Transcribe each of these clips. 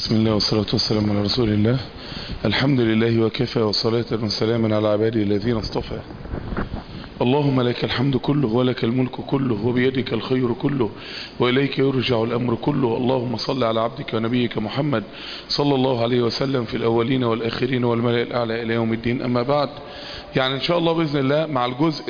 بسم الله والصلاة والسلام على رسول الله. الحمد لله وكفى وصلاة وسلاما على عباده الذين اصطفى. اللهم لك الحمد كله ولك الملك كله وبيدك الخير كله وإليك يرجع الأمر كله. اللهم صل على عبدك ونبيك محمد صلى الله عليه وسلم في الأولين والآخرين والملأ الأعلى إلى يوم الدين. أما بعد، يعني إن شاء الله بإذن الله مع الجزء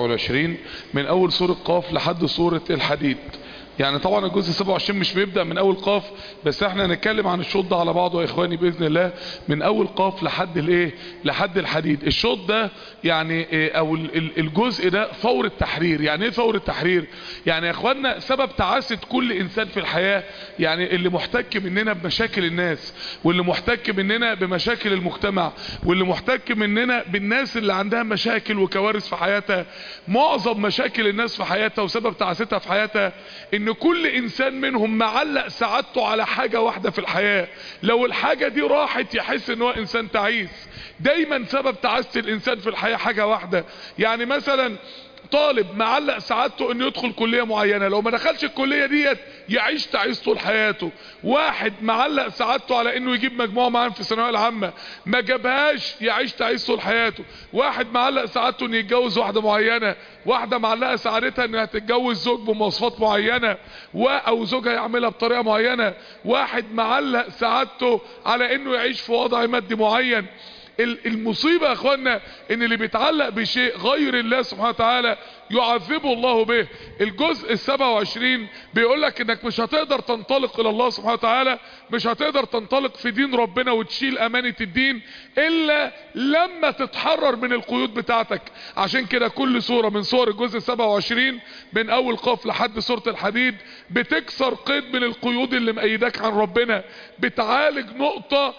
27 من أول سورة قاف لحد سورة الحديد. يعني طبعا الجزء 27 مش بيبدأ من اول قاف، بس احنا هنتكلم عن الشوط ده على بعضه يا اخواني باذن الله من اول قاف لحد الايه، لحد الحديد. الشوط ده يعني او الجزء ده فور التحرير. يعني ايه فور التحرير؟ يعني يا اخوانا سبب تعاسة كل انسان في الحياة، يعني اللي محتك مننا بمشاكل الناس، واللي محتك مننا بمشاكل المجتمع، واللي محتك مننا بالناس اللي عندها مشاكل وكوارث في حياتها. معظم مشاكل الناس في حياتها وسبب تعاستها في حياتها ان كل انسان منهم معلق سعادته على حاجة واحدة في الحياة. لو الحاجة دي راحت يحس ان هو انسان تعيس. دايما سبب تعاسة الانسان في الحياة حاجة واحدة. يعني مثلا طالب معلق سعادته انه يدخل كلية معينة، لو ما دخلش الكلية ديت يعيش تعيس طول حياته. واحد معلق سعادته على انه يجيب مجموعة معين في الثانوية العامة، ما جابهاش يعيش تعيس طول حياته. واحد معلق سعادته انه يتجوز واحدة معينة، واحدة معلقة سعادتها انها تتجوز زوج بمواصفات معينة او زوجها يعملها بطريقة معينة. واحد معلق سعادته على انه يعيش في وضع مادي معين. المصيبة يا اخوانا ان اللي بيتعلق بشيء غير الله سبحانه وتعالى يعذبه الله به. الجزء 27 بيقول لك انك مش هتقدر تنطلق الى الله سبحانه وتعالى، مش هتقدر تنطلق في دين ربنا وتشيل امانة الدين الا لما تتحرر من القيود بتاعتك. عشان كده كل سورة من سور الجزء 27 من اول قاف لحد سورة الحديد بتكسر قيد من القيود اللي مقيداك عن ربنا، بتعالج نقطة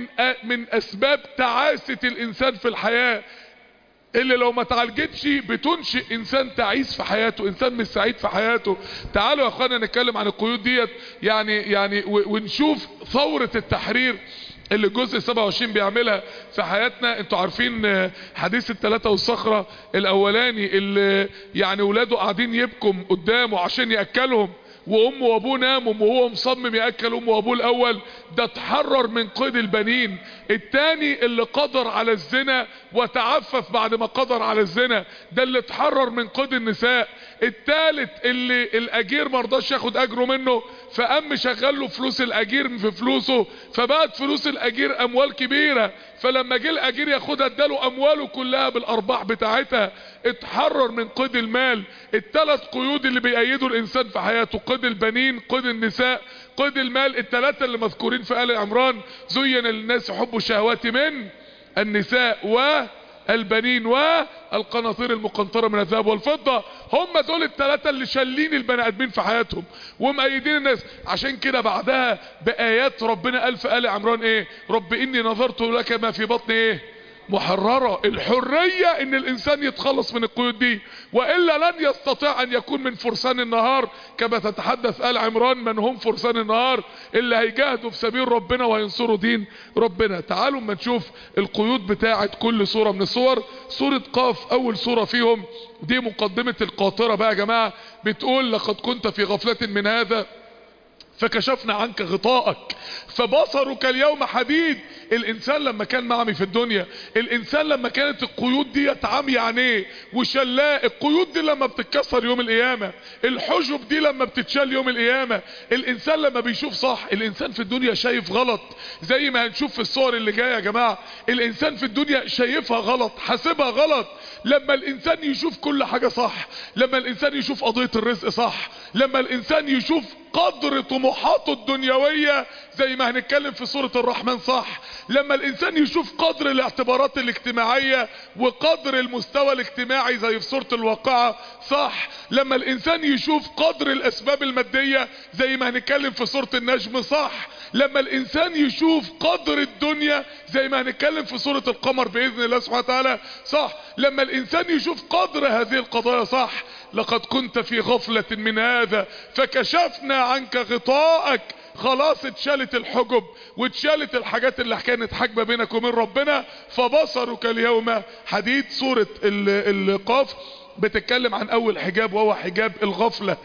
من اسباب تعاسة الانسان في الحياة اللي لو ما تعالجتش بتنشئ انسان تعيس في حياته، انسان مش سعيد في حياته. تعالوا يا اخوانا نتكلم عن القيود ديت يعني ونشوف ثورة التحرير اللي الجزء 27 بيعملها في حياتنا. انتوا عارفين حديث الثلاثة والصخرة الاولاني اللي يعني ولاده قاعدين يبكم قدامه عشان يأكلهم، وامه وابوه ناموا وهو مصمم يأكل امه وابوه الاول. ده اتحرر من قيد البنين. التاني اللي قدر على الزنا وتعفف بعد ما قدر على الزنا، ده اللي اتحرر من قيد النساء. التالت اللي الاجير مرضاش ياخد اجره منه فقام مشغل له فلوس الاجير في فلوسه، فبقت فلوس الاجير اموال كبيرة، فلما جه الاجير ياخدها اداله امواله كلها بالارباح بتاعتها. اتحرر من قيد المال. الثلاث قيود اللي بيأيدوا الانسان في حياته: قيد البنين، قيد النساء، قيد المال. الثلاثة اللي مذكورين في آل عمران: زين للناس حب الشهوات من النساء والبنين والقناطير المقنطرة من الذهب والفضة. هم دول الثلاثة اللي شالين البني ادمين في حياتهم ومأيدين الناس. عشان كده بعدها بآيات ربنا قال في آل عمران ايه؟ رب اني نظرت لك ما في بطني ايه؟ محررة. الحرية ان الانسان يتخلص من القيود دي، وإلا لن يستطيع ان يكون من فرسان النهار كما تتحدث آل عمران. من هم فرسان النهار؟ اللي هيجاهدوا في سبيل ربنا وهينصروا دين ربنا. تعالوا اما نشوف القيود بتاعت كل سورة من السور. سورة قاف اول سورة فيهم دي مقدمة القاطرة بقى يا جماعة، بتقول: لقد كنت في غفلة من هذا فكشفنا عنك غطاءك فبصرك اليوم حديد. الانسان لما كان معمي في الدنيا، الانسان لما كانت القيود دي عمي عينيه وشلاء، القيود دي لما بتتكسر يوم القيامة، الحجب دي لما بتتشال يوم القيامة، الانسان لما بيشوف صح. الانسان في الدنيا شايف غلط زي ما هنشوف في الصور اللي جاية يا جماعة. الانسان في الدنيا شايفها غلط، حاسبها غلط. لما الانسان يشوف كل حاجة صح، لما الانسان يشوف قضية الرزق صح، لما الانسان يشوف قدر طموحاته الدنيوية زي ما هنتكلم في سورة الرحمن صح، لما الانسان يشوف قدر الاعتبارات الاجتماعية وقدر المستوى الاجتماعي زي في سورة الواقعة صح، لما الانسان يشوف قدر الاسباب المادية زي ما هنتكلم في سورة النجم صح، لما الانسان يشوف قدر الدنيا زي ما هنتكلم في سورة القمر باذن الله سبحانه وتعالى صح، لما الانسان يشوف قدر هذه القضايا صح. لقد كنت في غفلة من هذا فكشفنا عنك غطاءك. خلاص اتشالت الحجب واتشالت الحاجات اللي كانت حاجبة بينك وبين ربنا. فبصرك اليوم حديد. سورة القاف بتتكلم عن اول حجاب وهو حجاب الغفلة.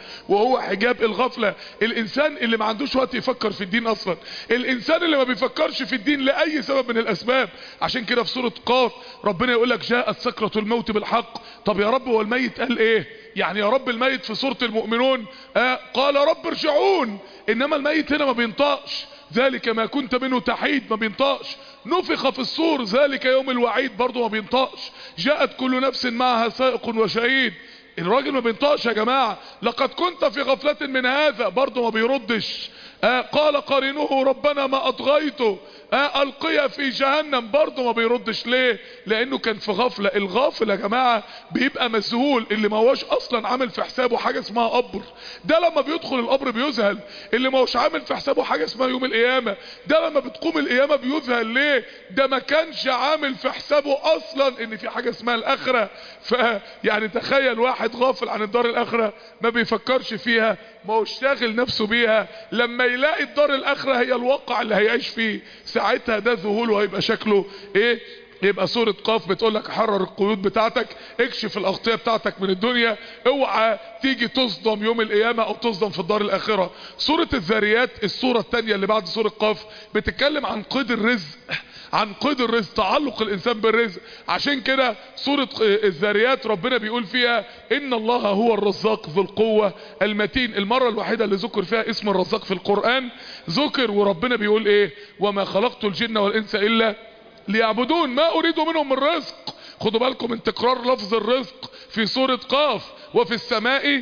الانسان اللي ما عندوش وقت يفكر في الدين اصلا، الانسان اللي ما بيفكرش في الدين لاي سبب من الاسباب. عشان كده في سورة قاف ربنا يقول لك جاءت سكرة الموت بالحق. طب يا رب هو الميت قال ايه؟ يعني يا رب الميت في سورة المؤمنون قال رب ارجعون، انما الميت هنا ما بينطقش. ذلك ما كنت منه تحيد، ما بينطقش. نفخ في الصور، ذلك يوم الوعيد، برضه ما بينطقش. جاءت كل نفس معها سائق وشهيد، الراجل ما بينطقش يا جماعة. لقد كنت في غفلة من هذا، برضه ما بيردش. قال قرينه ربنا ما اطغيته، القي في جهنم، برضه ما بيردش. ليه؟ لانه كان في غفلة. الغافل يا جماعة بيبقى مذهول، اللي ما هوش اصلا عامل في حسابه حاجة اسمها قبر، ده لما بيدخل القبر بيذهل. اللي ما هوش عامل في حسابه حاجة اسمها يوم القيامة، ده لما بتقوم القيامة بيذهل. ليه؟ ده ما كانش عامل في حسابه اصلا ان في حاجة اسمها الاخرة. يعني تخيل واحد غافل عن الدار الاخرة، ما بيفكرش فيها، ما هوش شاغل نفسه بيها، لما يلاقي الدار الاخرة هي الواقع اللي هيعيش فيه، ساعتها ده ذهول وهيبقى شكله ايه؟ يبقى سورة قاف بتقول لك حرر القيود بتاعتك، اكشف الاغطية بتاعتك من الدنيا، اوعى تيجي تصدم يوم القيامة او تصدم في الدار الاخرة. سورة الذاريات السورة الثانية اللي بعد سورة قاف بتتكلم عن قيد الرزق، عن قيد الرزق، تعلق الانسان بالرزق. عشان كده سورة الذاريات ربنا بيقول فيها ان الله هو الرزاق ذو القوة المتين. المرة الوحيدة اللي ذكر فيها اسم الرزاق في القرآن ذكر، وربنا بيقول ايه؟ وما خلقت الجن والانس الا ليعبدون ما اريد منهم من رزق. خدوا بالكم من تكرار لفظ الرزق في سورة قاف، وفي السماء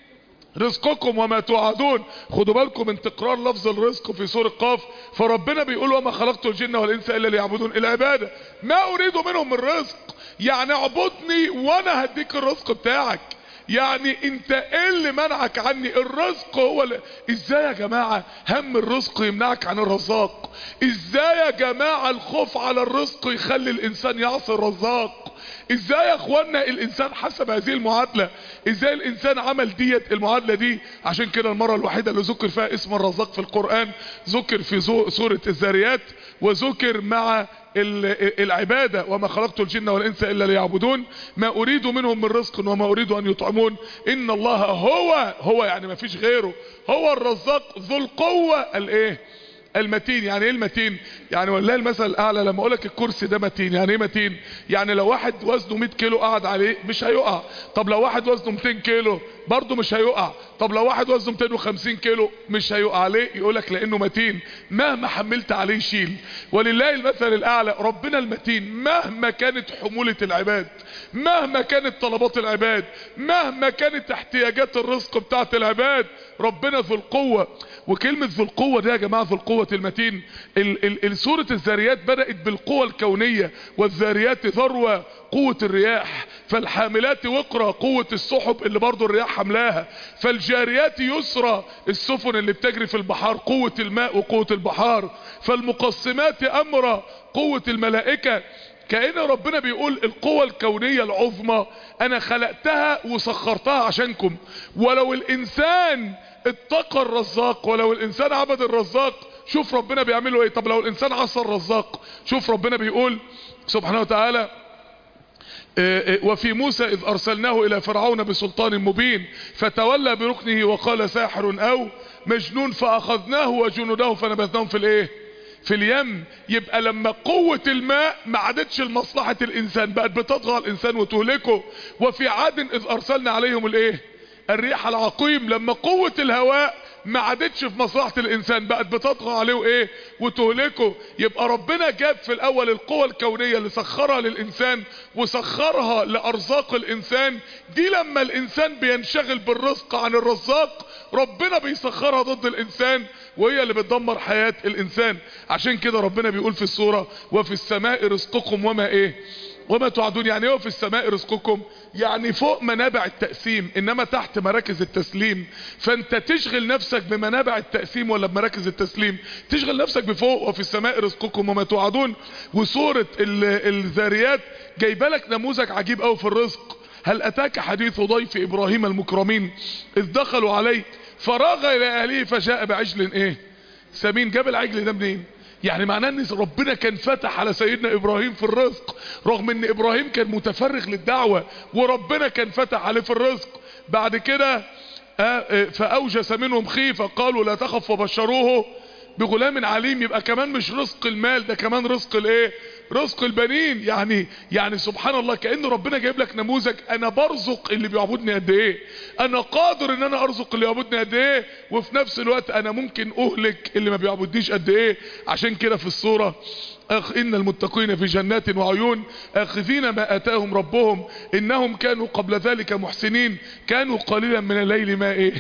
رزقكم وما توعدون. خدوا بالكم من تكرار لفظ الرزق في سورة قاف. فربنا بيقول وما خلقت الجن والانس الا ليعبدون، العبادة. ما اريد منهم من رزق، يعني اعبدني وانا هديك الرزق بتاعك. يعني انت ايه اللي منعك عني الرزق؟ هو ازاي يا جماعة هم الرزق يمنعك عن الرزاق؟ ازاي يا جماعة الخوف على الرزق يخلي الانسان يعصي الرزاق؟ ازاي يا اخوانا الانسان حسب هذه المعادلة؟ ازاي الانسان عمل ديت المعادلة دي؟ عشان كده المرة الوحيدة اللي ذكر فيها اسم الرزاق في القرآن ذكر في سورة الذاريات، وذكر مع العبادة وما خلقت الجن والانس الا ليعبدون ما اريد منهم من رزق وما اريد ان يطعمون ان الله هو يعني ما فيش غيره، هو الرزاق ذو القوة الايه؟ المتين. يعني ايه المتين؟ يعني والله المثل الاعلى لما اقولك الكرسي ده متين، يعني ايه متين؟ يعني لو واحد وزنه 100 كيلو قعد عليه مش هيقع. طب لو واحد وزنه 200 كيلو برضه مش هيقع. طب لو واحد وزنه 250 كيلو مش هيقع. عليه يقولك لانه متين، مهما حملت عليه يشيل. ولله المثل الاعلى، ربنا المتين مهما كانت حمولة العباد، مهما كانت طلبات العباد، مهما كانت احتياجات الرزق بتاعت العباد، ربنا ذو القوة. وكلمة ذو القوة ده يا جماعة ذو القوة المتين. سورة الذاريات بدأت بالقوة الكونية، والذاريات ذروة قوة الرياح، فالحاملات وقرا قوة السحب اللي برضو الرياح حملاها، فالجاريات يسرى السفن اللي بتجري في البحار قوة الماء وقوة البحار، فالمقسمات امرا قوة الملائكة. كأن ربنا بيقول القوة الكونية العظمى انا خلقتها وسخرتها عشانكم. ولو الانسان اتقى الرزاق، ولو الانسان عبد الرزاق، شوف ربنا بيعمله ايه. طب لو الانسان عصى الرزاق، شوف ربنا بيقول سبحانه وتعالى وفي موسى اذ ارسلناه الى فرعون بسلطان مبين فتولى بركنه وقال ساحر او مجنون فاخذناه وجنوده فنبذناهم في الايه؟ في اليم. يبقى لما قوة الماء ما عادتش لمصلحة الانسان، بقت بتطغى الانسان وتهلكه. وفي عاد اذ ارسلنا عليهم الايه؟ الريح العقيم. لما قوة الهواء ما عادتش في مصلحة الانسان، بقت بتطغى عليه وايه؟ وتهلكه. يبقى ربنا جاب في الاول القوة الكونية اللي سخرها للانسان وسخرها لارزاق الانسان دي. لما الانسان بينشغل بالرزق عن الرزاق، ربنا بيسخرها ضد الانسان، وهي اللي بتدمر حياة الانسان. عشان كده ربنا بيقول في السورة وفي السماء رزقكم وما ايه؟ وما توعدون. يعني ايه في السماء رزقكم؟ يعني فوق منابع التقسيم، انما تحت مراكز التسليم. فانت تشغل نفسك بمنابع التقسيم ولا بمراكز التسليم؟ تشغل نفسك بفوق وفي السماء رزقكم وما توعدون. وسورة الذاريات جايبه لك نموذج عجيب قوي في الرزق. هل اتاك حديث ضيف ابراهيم المكرمين اذ دخلوا عليه فراغ الى اهله فجاء بعجل ايه؟ سمين. جاب العجل ده منين؟ يعني معناه ان ربنا كان فتح على سيدنا ابراهيم في الرزق، رغم ان ابراهيم كان متفرغ للدعوة وربنا كان فتح عليه في الرزق. بعد كده فاوجس منهم خيفة قالوا لا تخف وبشروه بغلام عليم. يبقى كمان مش رزق المال، ده كمان رزق الايه؟ رزق البنين. يعني سبحان الله، كأن ربنا جايب لك نموذج، انا برزق اللي بيعبدني قد ايه، انا قادر ان انا ارزق اللي يعبدني قد ايه، وفي نفس الوقت انا ممكن اهلك اللي ما بيعبدنيش قد ايه. عشان كده في السورة ان المتقين في جنات وعيون اخذين ما اتاهم ربهم انهم كانوا قبل ذلك محسنين كانوا قليلا من الليل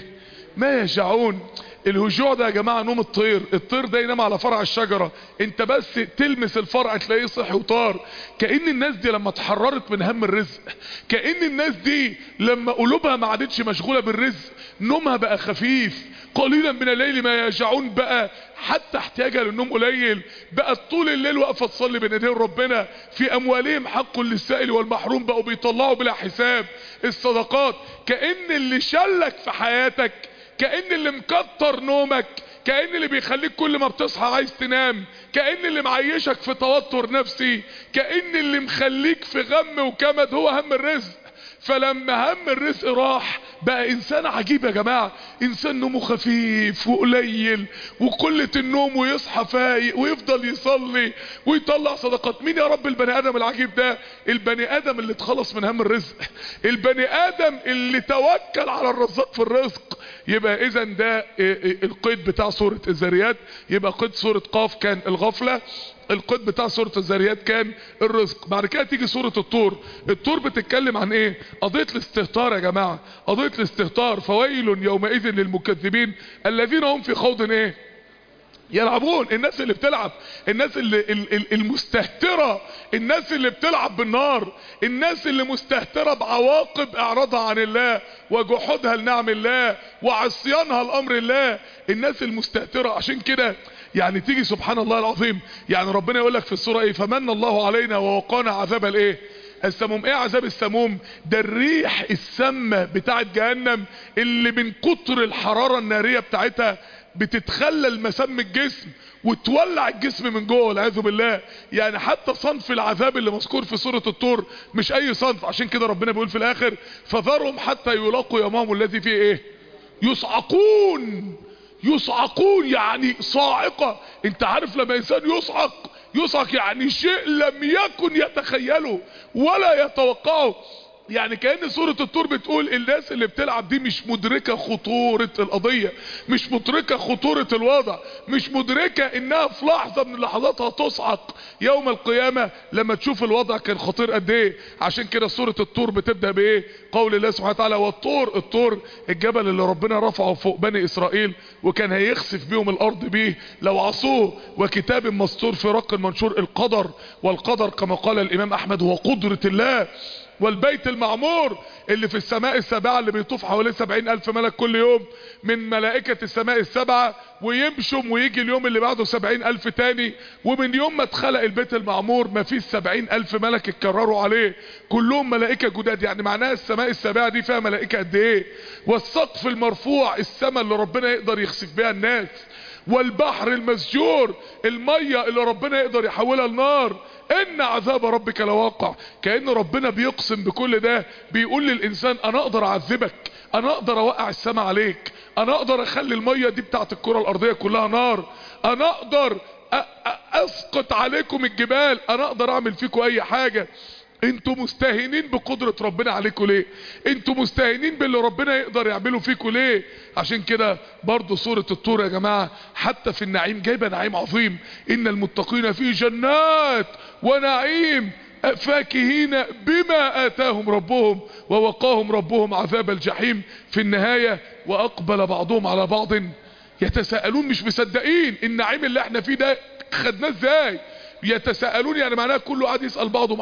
ما يشعون. الهجوع ده يا جماعة نوم الطير. الطير ده ينام على فرع الشجرة، انت بس تلمس الفرع تلاقيه صحي وطار. كأن الناس دي لما اتحررت من هم الرزق، كأن الناس دي لما قلوبها ما عادتش مشغولة بالرزق، نومها بقى خفيف. قليلا من الليل ما يشعون، بقى حتى احتياجها للنوم قليل، بقى طول الليل واقفه تصلي بين ايدين ربنا. في اموالهم حق للسائل والمحروم، بقوا بيطلعوا بلا حساب الصدقات. كأن اللي شلك في حياتك، كأن اللي مكتر نومك، كأن اللي بيخليك كل ما بتصحى عايز تنام، كأن اللي معيشك في توتر نفسي، كأن اللي مخليك في غم وكمد هو هم الرزق. فلما هم الرزق راح، بقى انسان عجيب يا جماعة، انسان نومه خفيف وقليل وقلة النوم، ويصحى فايق ويفضل يصلي ويطلع صدقات. مين يا رب البني ادم العجيب ده؟ البني ادم اللي اتخلص من هم الرزق، البني ادم اللي توكل على الرزاق في الرزق. يبقى اذا ده القيد بتاع سورة الذاريات. يبقى قيد سورة قاف كان الغفلة، القيد بتاع سورة الذاريات كان الرزق. بعد كده تيجي سورة الطور. الطور بتتكلم عن ايه؟ قضية الاستهتار يا جماعة، قضية الاستهتار. فويل يومئذ للمكذبين الذين هم في خوض ايه؟ يلعبون. الناس اللي بتلعب، الناس اللي المستهترة، الناس اللي بتلعب بالنار، الناس اللي مستهترة بعواقب اعراضها عن الله وجحودها لنعم الله وعصيانها لامر الله، الناس المستهترة. عشان كده يعني تيجي سبحان الله العظيم، يعني ربنا يقول لك في السورة ايه؟ فمن الله علينا ووقانا عذاب الايه؟ السموم. ايه عذاب السموم؟ ده الريح السامة بتاعت جهنم اللي من كتر الحرارة النارية بتاعتها بتتخلل مسام الجسم وتولع الجسم من جوه والعياذ بالله. يعني حتى صنف العذاب اللي مذكور في سورة الطور مش اي صنف. عشان كده ربنا بيقول في الاخر فذرهم حتى يلاقوا يومهم الذي فيه ايه؟ يصعقون. يصعقون يعني صاعقة. انت عارف لما انسان يصعق يعني شيء لم يكن يتخيله ولا يتوقعه. يعني كأن سورة الطور بتقول الناس اللي بتلعب دي مش مدركة خطورة القضية، مش مدركة خطورة الوضع، مش مدركة انها في لحظة من لحظاتها تصعق يوم القيامة لما تشوف الوضع كان خطير قد ايه. عشان كده سورة الطور بتبدأ بايه؟ قول الله سبحانه وتعالى والطور. الطور الجبل اللي ربنا رفعه فوق بني اسرائيل وكان هيخسف بيهم الارض بيه لو عصوه، وكتاب مسطور في رق منشور. القدر، والقدر كما قال الامام احمد هو قدرة الله. والبيت المعمور اللي في السماء السابعة اللي بيطوف حواليه 70,000 ملك كل يوم من ملائكة السماء السبعة، ويمشم ويجي اليوم اللي بعده 70,000 تاني. ومن يوم ما اتخلق البيت المعمور ما فيش 70,000 ملك اتكرروا عليه، كلهم ملائكة جداد. يعني معناها السماء السابعة دي فيها ملائكة قد ايه؟ والسقف المرفوع، السماء اللي ربنا يقدر يخسف بها الناس. والبحر المسجور، المية اللي ربنا يقدر يحولها لنار. ان عذاب ربك لواقع. كأن ربنا بيقسم بكل ده، بيقول للإنسان انا اقدر اعذبك، انا اقدر اوقع السماء عليك، انا اقدر اخلي المية دي بتاعت الكرة الارضية كلها نار، انا اقدر اسقط عليكم الجبال، انا اقدر اعمل فيكم اي حاجة. انتوا مستهينين بقدرة ربنا عليكم ليه؟ انتوا مستهينين باللي ربنا يقدر يعمله فيكم ليه؟ عشان كده برضو سورة الطور يا جماعة حتى في النعيم جايبة نعيم عظيم. ان المتقين في جنات ونعيم فاكهين بما آتاهم ربهم ووقاهم ربهم عذاب الجحيم. في النهاية واقبل بعضهم على بعض يتساءلون. مش مصدقين النعيم اللي احنا فيه ده خدناه ازاي. يتساءلون يعني معناها كله قاعد يسأل بعضه،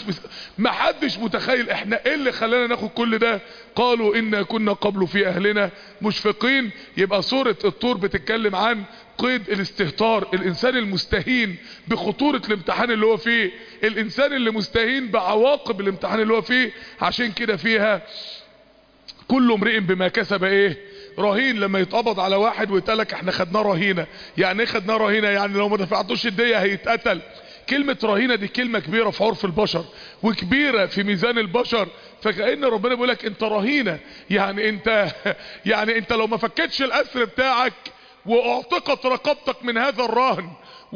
محدش متخيل احنا ايه اللي خلانا ناخد كل ده. قالوا إنا كنا قبل في اهلنا مشفقين. يبقى سورة الطور بتتكلم عن قيد الاستهتار، الانسان المستهين بخطورة الامتحان اللي هو فيه، الانسان اللي مستهين بعواقب الامتحان اللي هو فيه. عشان كده فيها كل امرئ بما كسب ايه رهين لما يتقبض على واحد ويتقالك احنا خدناه رهينة. يعني ايه خدناه رهينة؟ يعني لو ما دفعتوش الدية هيتقتل. كلمة رهينة دي كلمة كبيرة في عرف البشر وكبيرة في ميزان البشر، فكأن ربنا بيقولك انت رهينة. يعني انت لو ما فكتش الاسر بتاعك واعتقت رقبتك من هذا الرهن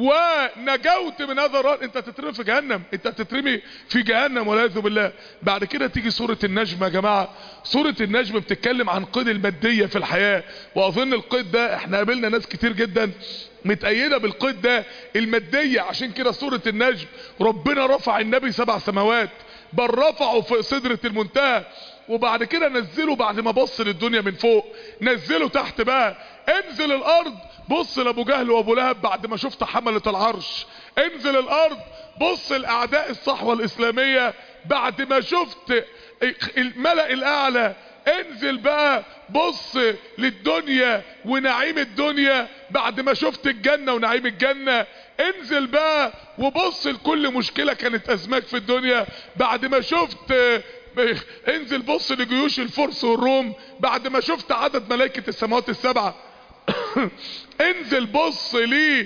ونجوت من هذا الرهن، انت تترمي في جهنم، انت تترمي في جهنم والعياذ بالله. بعد كده تيجي سورة النجم. يا جماعة سورة النجم بتتكلم عن قيد المادية في الحياة، واظن القيد ده احنا قابلنا ناس كتير جدا متأيدة بالقيد ده المادية. عشان كده سورة النجم ربنا رفع النبي 7 سماوات، بل رفعه في سدرة المنتهى، وبعد كده نزله بعد ما بص للدنيا من فوق، نزله تحت بقى. انزل الارض بص لابو جهل وابو لهب بعد ما شفت حملة العرش. انزل الارض بص الاعداء الصحوة الاسلامية بعد ما شفت الملأ الاعلى. انزل بقى بص للدنيا ونعيم الدنيا بعد ما شفت الجنة ونعيم الجنة. انزل بقى وبص لكل مشكلة كانت ازماك في الدنيا بعد ما شفت. انزل بص لجيوش الفرس والروم بعد ما شفت عدد ملائكة السماوات السبعة. انزل بص لي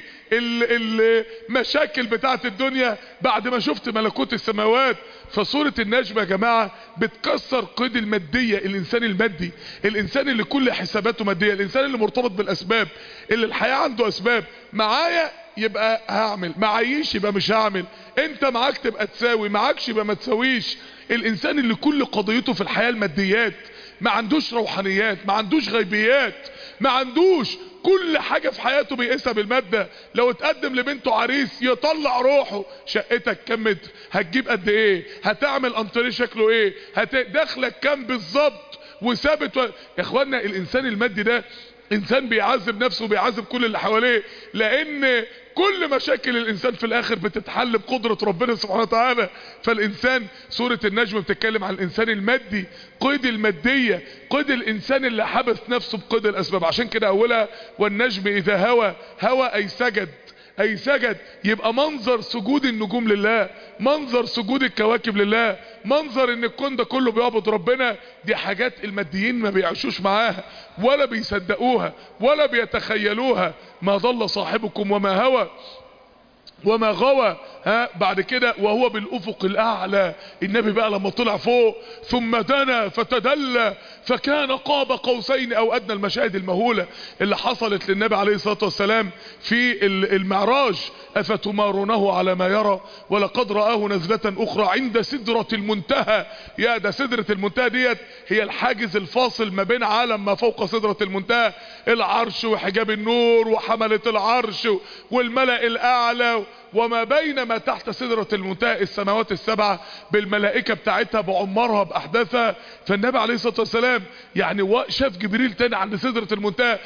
المشاكل بتاعت الدنيا بعد ما شفت ملكوت السماوات. فسورة النجم يا جماعة بتكسر قيد المادية. الانسان المادي، الانسان اللي كل حساباته مادية، الانسان اللي مرتبط بالاسباب، اللي الحياة عنده اسباب، معايا يبقى هعمل، معايش يبقى مش هعمل، انت معاك تبقى تساوي، معاكش يبقى ما تساويش. الانسان اللي كل قضيته في الحياة الماديات، ما عندوش روحانيات، ما عندوش غيبيات، ما عندوش كل حاجة في حياته بيقيسها بالمادة. لو اتقدم لبنته عريس يطلع روحه، شقتك كم متر، هتجيب قد ايه، هتعمل انطريه شكله ايه، دخلك كم بالظبط وثابت يا اخوانا الانسان المادي ده انسان بيعذب نفسه وبيعذب كل اللي حواليه، لان كل مشاكل الانسان في الاخر بتتحل بقدرة ربنا سبحانه وتعالى. فالانسان سورة النجم بتتكلم عن الانسان المادي، قيد المادية، قيد الانسان اللي حبس نفسه بقيد الاسباب. عشان كده اولها والنجم اذا هوى، هوى اي سجد، اي سجد. يبقى منظر سجود النجوم لله، منظر سجود الكواكب لله، منظر ان الكون ده كله بيعبد ربنا، دي حاجات الماديين ما بيعيشوش معاها ولا بيصدقوها ولا بيتخيلوها. ما ضل صاحبكم وما هوى وما غوى. بعد كده وهو بالافق الاعلى. النبي بقى لما طلع فوق ثم دنا فتدلى فكان قاب قوسين او ادنى. المشاهد المهولة اللي حصلت للنبي عليه الصلاة والسلام في المعراج. افتمارونه على ما يرى ولقد رآه نزلة اخرى عند سدرة المنتهى. يا ده سدرة المنتهى ديت هي الحاجز الفاصل ما بين عالم ما فوق سدرة المنتهى، العرش وحجاب النور وحملة العرش والملأ الاعلى، وما بين ما تحت سدرة المنتهى السماوات السبعة بالملائكة بتاعتها بعمرها باحداثها. فالنبي عليه الصلاة والسلام يعني شاف جبريل تاني عند سدرة المنتهى.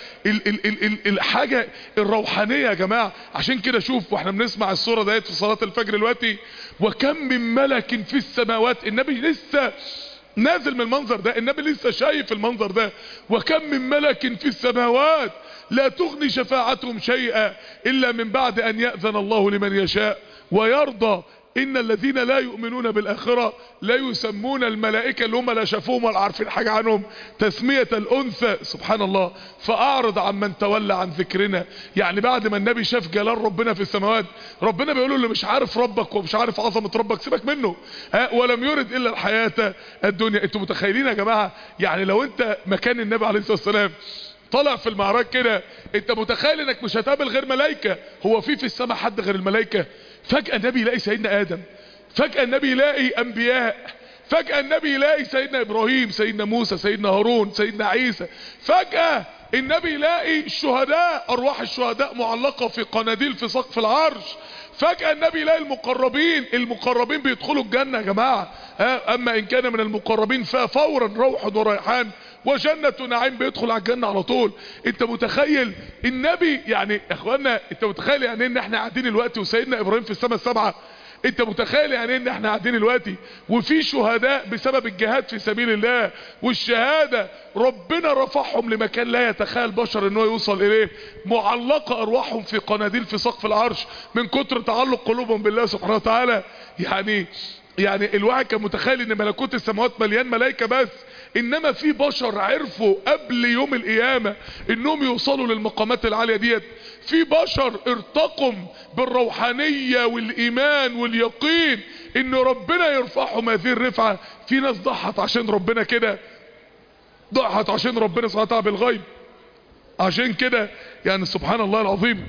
الحاجة الروحانية يا جماعة. عشان كده شوف واحنا بنسمع السورة ديت في صلاة الفجر دلوقتي، وكم من ملك في السماوات. النبي لسه نازل من المنظر ده، النبي لسه شايف المنظر ده. وكم من ملك في السماوات لا تغني شفاعتهم شيئا الا من بعد ان يأذن الله لمن يشاء ويرضى. ان الذين لا يؤمنون بالاخرة لا يسمون الملائكة اللي هم لا شافوهم ولا عارفين حاجة عنهم تسمية الانثى. سبحان الله. فاعرض عن من تولى عن ذكرنا. يعني بعد ما النبي شاف جلال ربنا في السماوات، ربنا بيقول له اللي مش عارف ربك ومش عارف عظمة ربك سيبك منه، ولم يرد الا الحياة الدنيا. انتوا متخيلين يا جماعة؟ يعني لو انت مكان النبي عليه الصلاة والسلام طلع في المعراج كده، انت متخيل انك مش هتقابل غير ملائكة؟ هو في السماء حد غير الملائكة؟ فجأة النبي يلاقي سيدنا ادم، فجأة النبي يلاقي انبياء، فجأة النبي يلاقي سيدنا ابراهيم، سيدنا موسى، سيدنا هارون، سيدنا عيسى. فجأة النبي يلاقي الشهداء، ارواح الشهداء معلقة في قناديل في سقف العرش. فجأة النبي يلاقي المقربين، المقربين بيدخلوا الجنة يا جماعة. اما ان كان من المقربين ففورا روح وريحان وجنة نعيم، بيدخل على الجنة على طول. انت متخيل النبي؟ يعني يا اخوانا انت متخيل يعني ان احنا قاعدين الوقت وسيدنا ابراهيم في السماء السبعة؟ انت متخيل يعني ان احنا قاعدين دلوقتي وفي شهداء بسبب الجهاد في سبيل الله والشهادة ربنا رفعهم لمكان لا يتخيل بشر انه يوصل اليه، معلقة ارواحهم في قناديل في سقف العرش من كتر تعلق قلوبهم بالله سبحانه وتعالى. يعني الواحد كان متخيل ان ملكوت السماوات مليان ملائكة بس، انما في بشر عرفوا قبل يوم القيامة انهم يوصلوا للمقامات العالية ديت. في بشر ارتقوا بالروحانية والايمان واليقين ان ربنا يرفعهم هذه الرفعة. في ناس ضحت عشان ربنا كده، ضحت عشان ربنا سبحانه وتعالى بالغيب. عشان كده يعني سبحان الله العظيم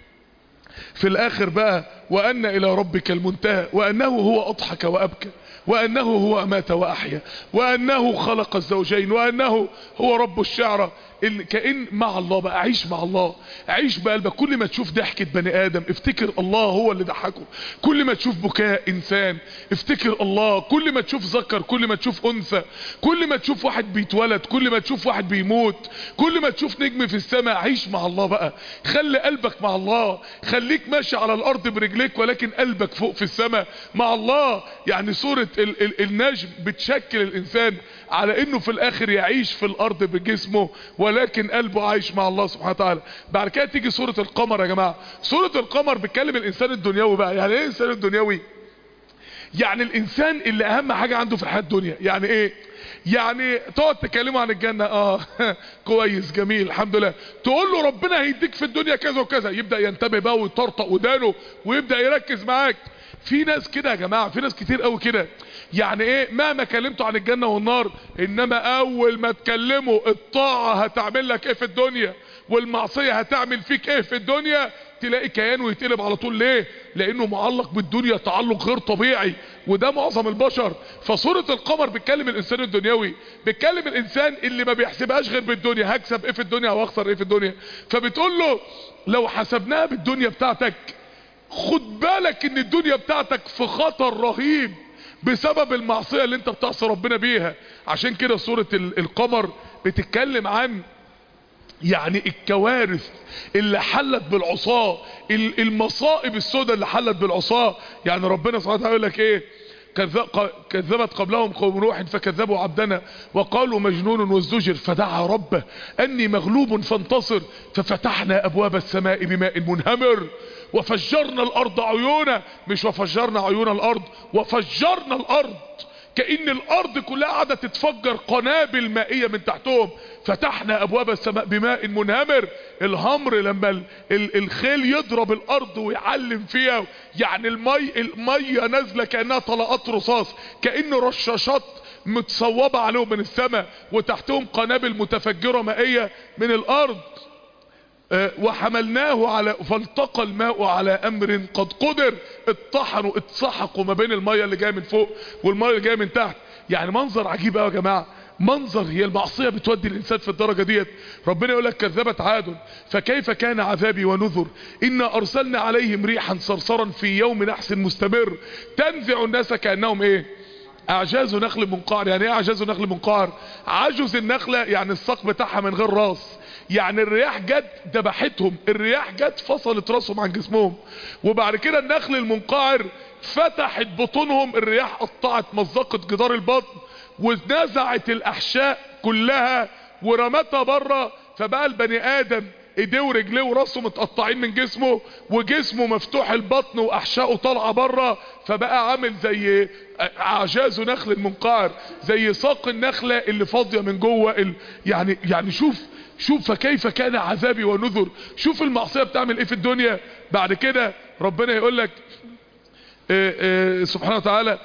في الاخر بقى وان الى ربك المنتهى، وانه هو اضحك وابكى، وانه هو امات واحيا، وانه خلق الزوجين، وانه هو رب الشعرى. كأن مع الله بقى، عيش مع الله، عيش بقلبك. كل ما تشوف ضحكة بني ادم افتكر الله هو اللي ضحكه. كل ما تشوف بكاء انسان افتكر الله. كل ما تشوف ذكر، كل ما تشوف انثى، كل ما تشوف واحد بيتولد، كل ما تشوف واحد بيموت، كل ما تشوف نجم في السماء، عيش مع الله بقى. خلي قلبك مع الله، خليك ماشي على الارض برجليك ولكن قلبك فوق في السماء مع الله. يعني سورة النجم بتشكل الانسان على انه في الاخر يعيش في الارض بجسمه ولكن قلبه عايش مع الله سبحانه وتعالى. بعد كده تيجي سورة القمر. يا جماعة سورة القمر بتكلم الانسان الدنيوي بقى. يعني ايه الانسان الدنيوي؟ يعني الانسان اللي اهم حاجة عنده في الحياة الدنيا. يعني ايه؟ يعني تقعد تكلمه عن الجنة، كويس جميل الحمد لله، تقول له ربنا هيديك في الدنيا كذا وكذا، يبدأ ينتبه بقى ويطرطق ودانه ويبدأ يركز معاك. في ناس كده يا جماعة، في ناس كتير قوي كده. يعني ايه؟ مهما كلمته عن الجنة والنار، انما اول ما تكلمه الطاعة هتعمل لك ايه في الدنيا والمعصية هتعمل فيك ايه في الدنيا، تلاقي كيانه يتقلب على طول. ليه؟ لانه معلق بالدنيا تعلق غير طبيعي، وده معظم البشر. فسورة القمر بتكلم الانسان الدنيوي، بتكلم الانسان اللي ما بيحسبهاش غير بالدنيا، هكسب ايه في الدنيا واخسر ايه في الدنيا. فبتقول له لو حسبناها بالدنيا بتاعتك خد بالك ان الدنيا بتاعتك في خطر رهيب بسبب المعصية اللي انت بتعصي ربنا بيها. عشان كده سورة القمر بتتكلم عن يعني الكوارث اللي حلت بالعصاة، المصائب السوداء اللي حلت بالعصاة. يعني ربنا سبحانه وتعالى يقول لك ايه؟ كذبت قبلهم قوم نوح فكذبوا عبدنا وقالوا مجنون وازدجر فدعا ربه اني مغلوب فانتصر ففتحنا ابواب السماء بماء منهمر وفجرنا الارض عيونا، مش وفجرنا عيون الارض، وفجرنا الارض، كأن الارض كلها قاعدة تتفجر قنابل مائية من تحتهم. فتحنا ابواب السماء بماء منهمر. الهمر لما الخيل يضرب الارض ويعلم فيها، يعني المية نازلة كأنها طلقات رصاص، كأن رشاشات متصوبة عليهم من السماء وتحتهم قنابل متفجرة مائية من الارض. وحملناه على فالتقى الماء على امر قد قدر. اتطحنوا اتسحقوا ما بين المية اللي جاية من فوق والمية اللي جاية من تحت. يعني منظر عجيب قوي يا جماعة، منظر. هي المعصية بتودي الانسان في الدرجة ديت. ربنا يقول لك كذبت عاد فكيف كان عذابي ونذر إنا ارسلنا عليهم ريحا صرصرا في يوم نحس مستمر تنزع الناس كأنهم ايه؟ اعجاز نخل منقعر. يعني ايه اعجاز نخل منقعر؟ عجز النخلة يعني الساق بتاعها من غير راس. يعني الرياح جت ذبحتهم، الرياح جت فصلت راسهم عن جسمهم. وبعد كده النخل المنقعر فتحت بطونهم، الرياح قطعت مزقت جدار البطن ونزعت الاحشاء كلها ورمتها بره. فبقى البني ادم ايديه ورجليه وراسه متقطعين من جسمه، وجسمه مفتوح البطن واحشائه طالعه بره. فبقى عامل زي اعجاز نخل منقعر، زي ساق النخله اللي فاضيه من جوه يعني شوف فكيف كان عذابي ونذر. شوف المعصية بتعمل ايه في الدنيا. بعد كده ربنا يقول لك سبحانه وتعالى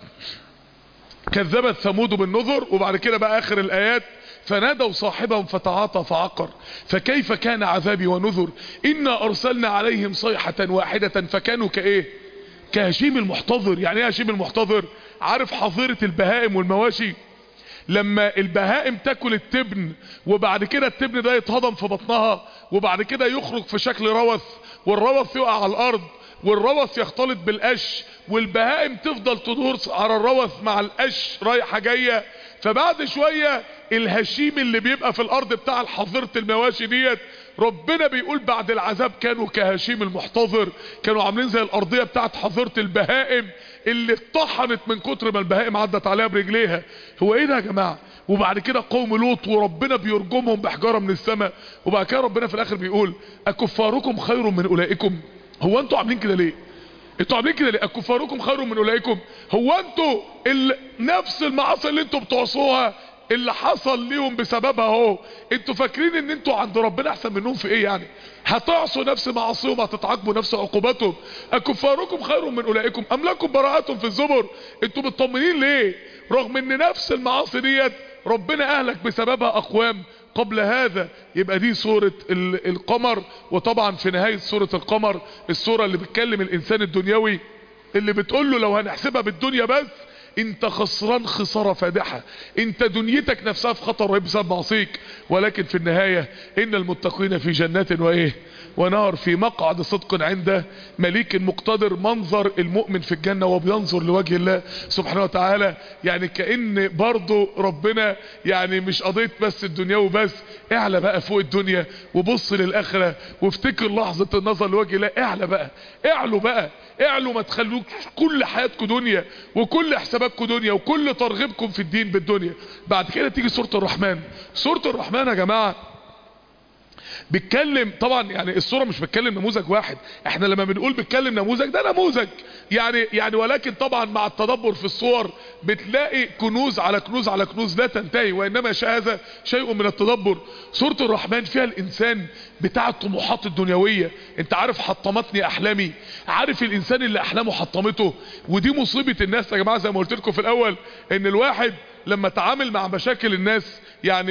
كذبت ثمود بالنذر. وبعد كده بقى اخر الايات فنادوا صاحبهم فتعاطى فعقر فكيف كان عذابي ونذر إنا ارسلنا عليهم صيحة واحدة فكانوا كايه؟ كهشيم المحتضر. يعني ايه هشيم المحتضر؟ عارف حظيرة البهائم والمواشي لما البهائم تاكل التبن وبعد كده التبن ده يتهضم في بطنها وبعد كده يخرج في شكل روث، والروث يقع على الارض والروث يختلط بالقش، والبهائم تفضل تدور على الروث مع القش رايحة جاية. فبعد شوية الهشيم اللي بيبقى في الارض بتاع حظيرة المواشي ديت، ربنا بيقول بعد العذاب كانوا كهشيم المحتضر، كانوا عاملين زي الارضية بتاعت حظيرة البهائم اللي اتطحنت من كتر ما البهائم عدت عليها برجليها. هو ايه ده يا جماعة؟ وبعد كده قوم لوط وربنا بيرجمهم بحجارة من السماء. وبعد كده ربنا في الاخر بيقول اكفاركم خير من اولئكم؟ هو انتوا عاملين كده ليه؟ انتوا عاملين كده ليه؟ اكفاركم خير من اولئكم؟ هو انتوا نفس المعاصي اللي انتوا بتعصوها اللي حصل ليهم بسببها اهو. انتوا فاكرين ان انتوا عند ربنا احسن منهم في ايه يعني؟ هتعصوا نفس معاصيهم، هتتعاقبوا نفس عقوباتهم. اكفاركم خير من اولئكم ام لكم براءة في الزبر؟ انتوا مطمنين ليه رغم ان نفس المعاصي ديت ربنا اهلك بسببها اقوام قبل هذا؟ يبقى دي سورة القمر. وطبعا في نهاية سورة القمر السورة اللي بتكلم الانسان الدنيوي، اللي بتقول له لو هنحسبها بالدنيا بس انت خسران خسارة فادحة، انت دنيتك نفسها في خطر رهيب بسبب معصيك. ولكن في النهاية ان المتقين في جنات وايه ونار في مقعد صدق عند مليك مقتدر. منظر المؤمن في الجنة وبينظر لوجه الله سبحانه وتعالى، يعني كأن برضو ربنا يعني مش قضية بس الدنيا وبس. اعلى بقى فوق الدنيا وبص للآخرة وافتكر لحظة النظر لوجه الله. اعلى بقى، اعلوا بقى، اعلوا، ما تخلوك كل حياتكم دنيا وكل حساباتكم دنيا وكل ترغيبكم في الدين بالدنيا. بعد كده تيجي سورة الرحمن. سورة الرحمن يا جماعة بيتكلم طبعا، يعني الصورة مش بتكلم نموذج واحد. احنا لما بنقول بتكلم نموذج ده نموذج يعني ولكن طبعا مع التدبر في الصور بتلاقي كنوز على كنوز على كنوز لا تنتهي، وانما هذا شيء من التدبر. سورة الرحمن فيها الانسان بتاع الطموحات الدنيوية. انت عارف حطمتني احلامي، عارف الانسان اللي احلامه حطمته. ودي مصيبة الناس يا جماعة، زي ما قلت لكم في الاول ان الواحد لما تعامل مع مشاكل الناس، يعني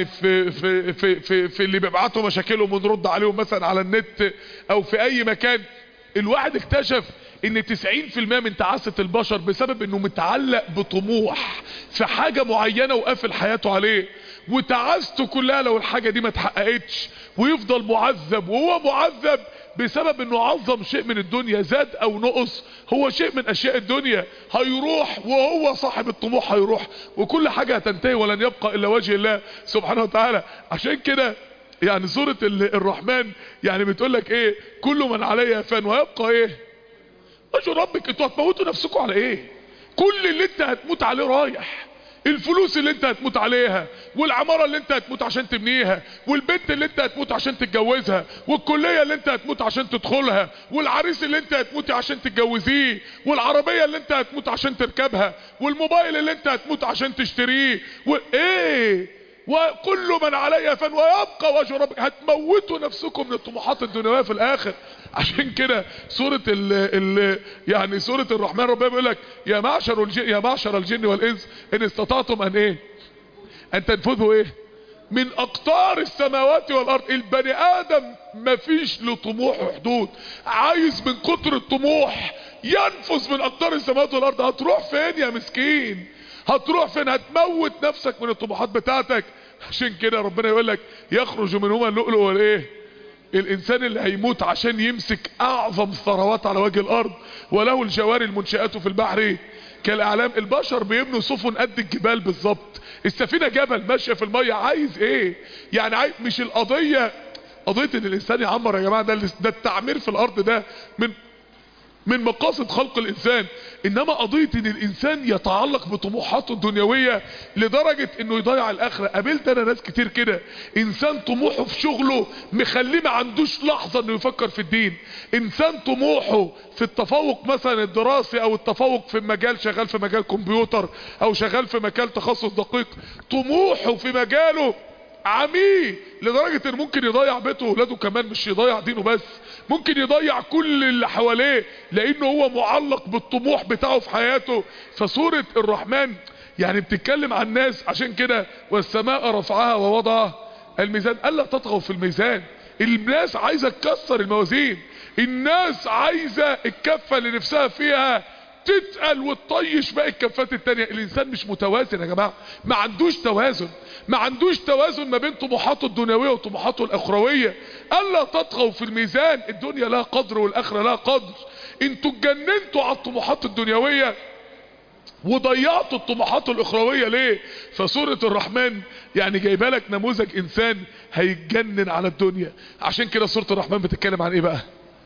في اللي بيبعتوا مشاكلهم ونرد عليهم مثلا على النت او في اي مكان، الواحد اكتشف ان 90% من تعاسة البشر بسبب انه متعلق بطموح في حاجة معينة وقافل حياته عليه، وتعاسته كلها لو الحاجة دي ما اتحققتش، ويفضل معذب. وهو معذب بسبب انه عظم شيء من الدنيا، زاد او نقص هو شيء من اشياء الدنيا هيروح، وهو صاحب الطموح هيروح، وكل حاجة هتنتهي ولن يبقى الا وجه الله سبحانه وتعالى. عشان كده يعني سورة الرحمن يعني بتقول لك ايه؟ كل من عليها فان ويبقى ايه وجه ربك. انتوا هتموتوا نفسكم على ايه؟ كل اللي انت هتموت عليه رايح، الفلوس اللي انت هتموت عليها، والعمارة اللي انت هتموت عشان تبنيها، والبنت اللي انت هتموت عشان تتجوزها، والكلية اللي انت هتموت عشان تدخلها، والعريس اللي انت هتموت عشان تتجوزيه، والعربية اللي انت هتموت عشان تركبها، والموبايل اللي انت هتموت عشان تشتريه، وايه وكل من عليها فان ويبقى وجه ربك. هتموتوا نفسكم من الطموحات الدنيوية في الاخر. عشان كده سورة يعني سورة الرحمن ربنا بيقول لك يا معشر الجن والانس ان استطعتم ان ايه ان تنفذوا ايه من اقطار السماوات والارض. البني ادم مفيش لطموحه حدود، عايز من كتر الطموح ينفذ من اقطار السماوات والارض. هتروح فين يا مسكين؟ هتروح فين؟ هتموت نفسك من الطموحات بتاعتك. عشان كده ربنا يقول لك يخرج منهما اللؤلؤ والايه. الانسان اللي هيموت عشان يمسك اعظم الثروات على وجه الارض، وله الجوار المنشآت في البحر كالاعلام. البشر بيبنوا سفن قد الجبال بالظبط، السفينة جبل ماشية في المية. عايز ايه يعني؟ مش القضية قضية ان الانسان يعمر يا جماعة، ده التعمير في الارض ده من مقاصد خلق الانسان، انما قضية ان الانسان يتعلق بطموحاته الدنيوية لدرجة انه يضيع الاخرة. قابلت انا ناس كتير كده، انسان طموحه في شغله مخليه ما عندوش لحظة انه يفكر في الدين. انسان طموحه في التفوق مثلا الدراسي، او التفوق في المجال، شغال في مجال كمبيوتر او شغال في مجال تخصص دقيق، طموحه في مجاله عميه لدرجة ان ممكن يضيع بيته وولاده كمان، مش يضيع دينه بس، ممكن يضيع كل اللي حواليه لانه هو معلق بالطموح بتاعه في حياته. فسورة الرحمن يعني بتتكلم عن ناس. عشان كده والسماء رفعها ووضع الميزان الا تطغوا في الميزان. الناس عايزة تكسر الموازين، الناس عايزة الكفة اللي نفسها فيها تتقل وتطيش باقي الكفات التانية. الانسان مش متوازن يا جماعة، ما عندوش توازن، ما عندوش توازن ما بين طموحاته الدنيوية وطموحاته الاخروية. الا تطغوا في الميزان. الدنيا لها قدر والاخرة لها قدر. انتوا اتجننتوا على الطموحات الدنيوية وضيعتوا الطموحات الاخروية ليه؟ فسورة الرحمن يعني جايبه لك نموذج انسان هيتجنن على الدنيا. عشان كده سورة الرحمن بتتكلم عن ايه بقى؟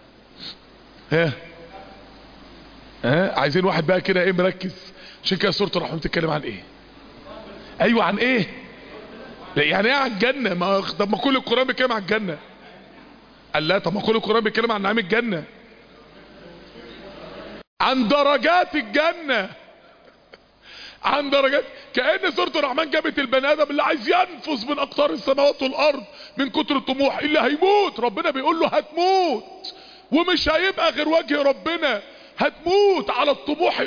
عايزين واحد بقى كده ايه مركز. عشان كده سورة الرحمن بتتكلم عن ايه؟ ايوه عن ايه؟ يعني ايه عن الجنة؟ طب ما كل القرآن بيتكلم عن الجنة. قال لا، طب ما كل القرآن بيتكلم عن نعيم الجنة، عن درجات الجنة، عن درجات. كأن سورة الرحمن جابت البني ادم اللي عايز ينفذ من اقطار السماوات والارض من كتر الطموح، اللي هيموت ربنا بيقول له هتموت ومش هيبقى غير وجه ربنا، هتموت على الطموح،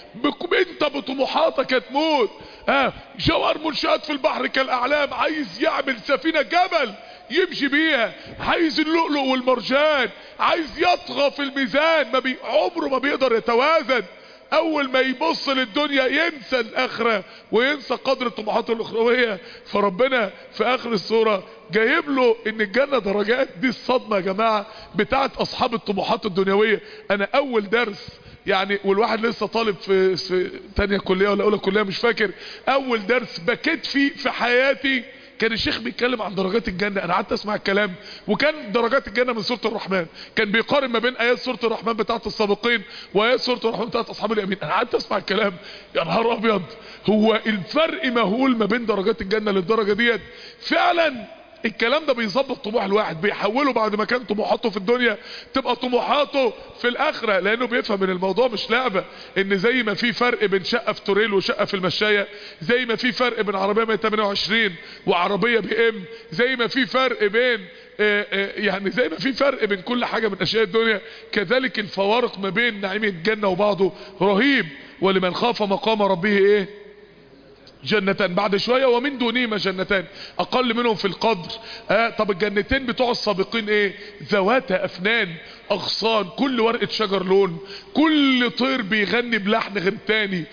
انت بطموحاتك هتموت. جوار منشآت في البحر كالاعلام، عايز يعمل سفينة جبل يمشي بيها، عايز اللؤلؤ والمرجان، عايز يطغى في الميزان، عمره ما بيقدر يتوازن. اول ما يبص للدنيا ينسى الاخرة وينسى قدر الطموحات الاخروية. فربنا في اخر السورة جايب له ان الجنة درجات. دي الصدمة يا جماعة بتاعت اصحاب الطموحات الدنيوية. انا اول درس يعني، والواحد لسه طالب في تانية كلية ولا اولى كلية مش فاكر، اول درس بكيت فيه في حياتي كان الشيخ بيتكلم عن درجات الجنة. انا قعدت اسمع الكلام، وكان درجات الجنة من سورة الرحمن، كان بيقارن ما بين ايات سورة الرحمن بتاعت السابقين وايات سورة الرحمن بتاعت اصحاب اليمين. انا قعدت اسمع الكلام، يا نهار ابيض، هو الفرق مهول ما بين درجات الجنة للدرجة ديت. فعلا الكلام ده بيظبط طموح الواحد، بيحوله بعد ما كان طموحاته في الدنيا تبقى طموحاته في الاخرة، لانه بيفهم ان الموضوع مش لعبة. ان زي ما في فرق بين شقة في توريل وشقة في المشاية، زي ما في فرق بين عربية 128 وعربية بي ام، زي ما في فرق بين يعني زي ما في فرق بين كل حاجة من اشياء الدنيا، كذلك الفوارق ما بين نعيم الجنة وبعضه رهيب. ولمن خاف مقام ربه ايه؟ جنتان. بعد شوية ومن دونهما جنتان اقل منهم في القدر. طب الجنتين بتوع السابقين ايه؟ ذواتا افنان، اغصان، كل ورقة شجر لون، كل طير بيغني بلحن غير التاني،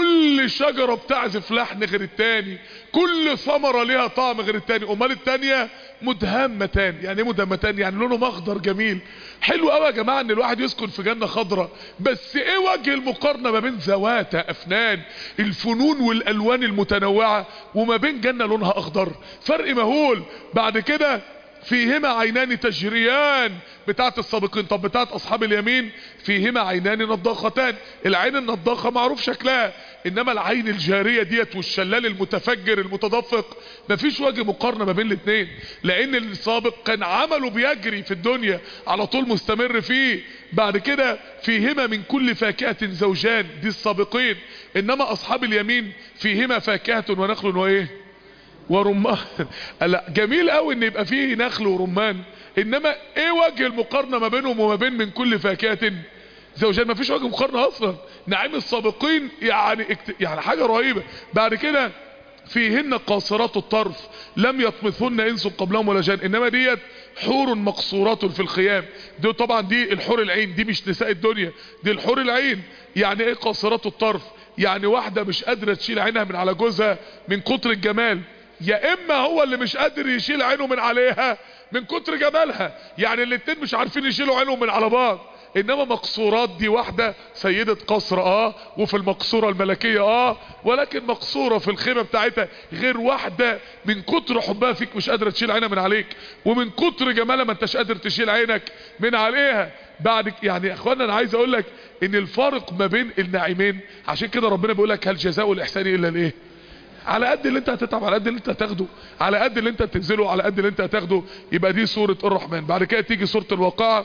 كل شجرة بتعزف لحن غير التاني، كل ثمرة ليها طعم غير التاني. امال التانية مدهمتان. يعني ايه مدهمتان؟ يعني لونه اخضر جميل. حلو قوي يا جماعة ان الواحد يسكن في جنة خضراء، بس ايه وجه المقارنة ما بين ذواتا افنان الفنون والالوان المتنوعة وما بين جنة لونها اخضر؟ فرق مهول. بعد كده فيهما عينان تجريان بتاعت السابقين. طب بتاعت اصحاب اليمين فيهما عينان نضاختان. العين النضاخة معروف شكلها، انما العين الجارية ديت والشلال المتفجر المتدفق مفيش وجه مقارنة ما بين الاثنين، لان السابق كان عمله بيجري في الدنيا على طول مستمر فيه. بعد كده فيهما من كل فاكهة زوجان، دي السابقين. انما اصحاب اليمين فيهما فاكهة ونخل وايه ورمان. لا جميل قوي ان يبقى فيه نخل ورمان، انما ايه وجه المقارنة ما بينهم وما بين من كل فاكهة زوجان؟ ما فيش وجه مقارنة اصلا. نعيم السابقين يعني حاجة رهيبة. بعد كده فيهن قاصرات الطرف لم يطمثن انس قبلهم ولا جان، انما ديت حور مقصورات في الخيام. دي طبعا دي الحور العين، دي مش نساء الدنيا، دي الحور العين. يعني ايه قاصرات الطرف؟ يعني واحدة مش قادرة تشيل عينها من على جوزها من كتر الجمال، يا اما هو اللي مش قادر يشيل عينه من عليها من كتر جمالها. يعني الاتنين مش عارفين يشيلوا عينهم من على بعض. انما مقصورات دي واحدة سيدة قصر وفي المقصورة الملكية ولكن مقصورة في الخيمة بتاعتها، غير واحدة من كتر حبها فيك مش قادرة تشيل عينها من عليك، ومن كتر جمالها ما انتش قادر تشيل عينك من عليها. بعد يعني يا اخوانا انا عايز اقول لك ان الفارق ما بين النعيمين، عشان كده ربنا بيقول لك هل جزاء الاحسان الا الايه؟ على قد اللي انت هتتعب، على قد اللي انت هتاخده، على قد اللي انت هتنزله، على قد اللي انت هتاخده. يبقى دي سورة الرحمن. بعد كده تيجي سورة الواقعة.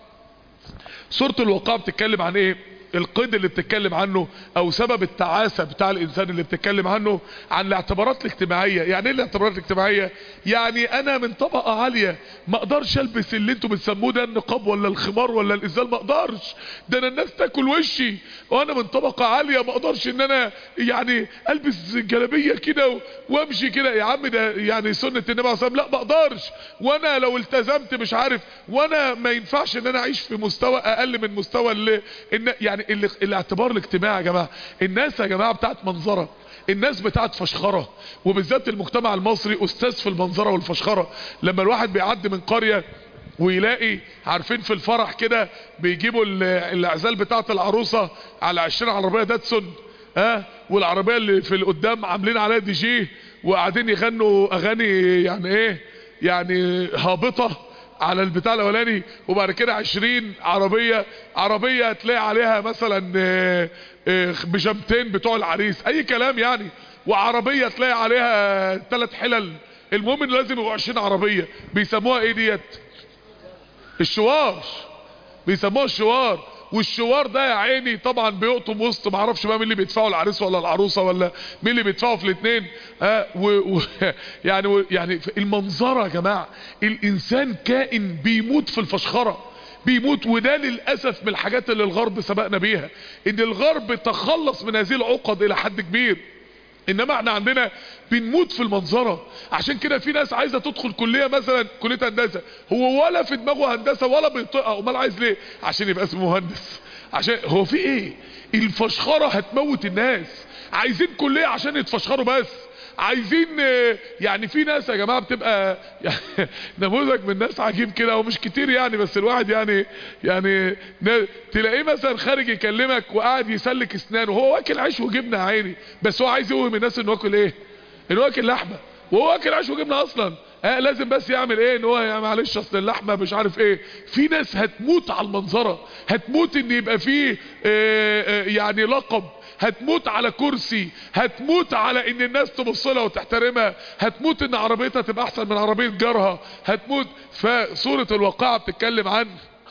سورة الواقعة بتتكلم عن ايه؟ القيد اللي بتتكلم عنه او سبب التعاسة بتاع الانسان اللي بتتكلم عنه، عن الاعتبارات الاجتماعية. يعني ايه الاعتبارات الاجتماعية؟ يعني انا من طبقة عالية ما اقدرش البس اللي انتوا بتسموه ده النقاب ولا الخمار ولا الازال، ما اقدرش، ده انا الناس تاكل وشي، وانا من طبقة عالية ما اقدرش ان انا يعني البس جلابية كده وامشي كده. يا عم ده يعني سنة النبي عليه الصلاة والسلام، لا ما اقدرش، وانا لو التزمت مش عارف، وانا ما ينفعش ان انا اعيش في مستوى اقل من مستوى يعني الاعتبار الاجتماعي. يا جماعة الناس يا جماعة بتاعت منظرة، الناس بتاعت فشخرة، وبالذات المجتمع المصري استاذ في المنظرة والفشخرة. لما الواحد بيعدي من قرية ويلاقي عارفين في الفرح كده بيجيبوا الاعزال بتاعت العروسة على 20 عربية داتسون، والعربية اللي في القدام عاملين عليها دي جي وقاعدين يغنوا اغاني يعني ايه يعني هابطة على البتاع الاولاني، وبعد كده 20 عربية تلاقي عليها مثلا بيجامتين بتوع العريس اي كلام يعني، وعربية تلاقي عليها 3 حلل. المهم ان لازم يبقوا 20 عربية. بيسموها ايه ديت؟ الشوار، بيسموها الشوار. والشوار ده يا عيني طبعا بيقطم وسط معرفش بقى مين اللي بيدفعه، العريس ولا العروسه ولا مين اللي بيدفعه في الاثنين. يعني المنظره يا جماعه، الانسان كائن بيموت في الفشخره، بيموت. وده للأسف من الحاجات اللي الغرب سبقنا بيها، ان الغرب تخلص من هذه العقد الى حد كبير، انما احنا عندنا بنموت في المنظرة. عشان كده في ناس عايزة تدخل كلية مثلا كلية هندسة، هو ولا في دماغه هندسة ولا بيطيقها، امال عايز ليه؟ عشان يبقى اسمه مهندس. عشان هو في ايه؟ الفشخرة هتموت الناس، عايزين كلية عشان يتفشخروا بس، عايزين يعني في ناس يا جماعة بتبقى يعني نموذج من ناس عجيب كده ومش كتير يعني، بس الواحد يعني تلاقيه مثلا خارج يكلمك وقاعد يسلك اسنانه وهو واكل عيش وجبنه يا عيني، بس هو عايز يوهم الناس انه واكل ايه؟ انه واكل لحمه، وهو واكل عيش وجبنه اصلا. لازم بس يعمل ايه؟ ان هو يعني معلش اصل اللحمه مش عارف ايه. في ناس هتموت على المنظره، هتموت ان يبقى فيه يعني لقب، هتموت على كرسي، هتموت على ان الناس تبص لها وتحترمها، هتموت ان عربيتها تبقى احسن من عربية جارها، هتموت. فسورة الواقعة بتتكلم عن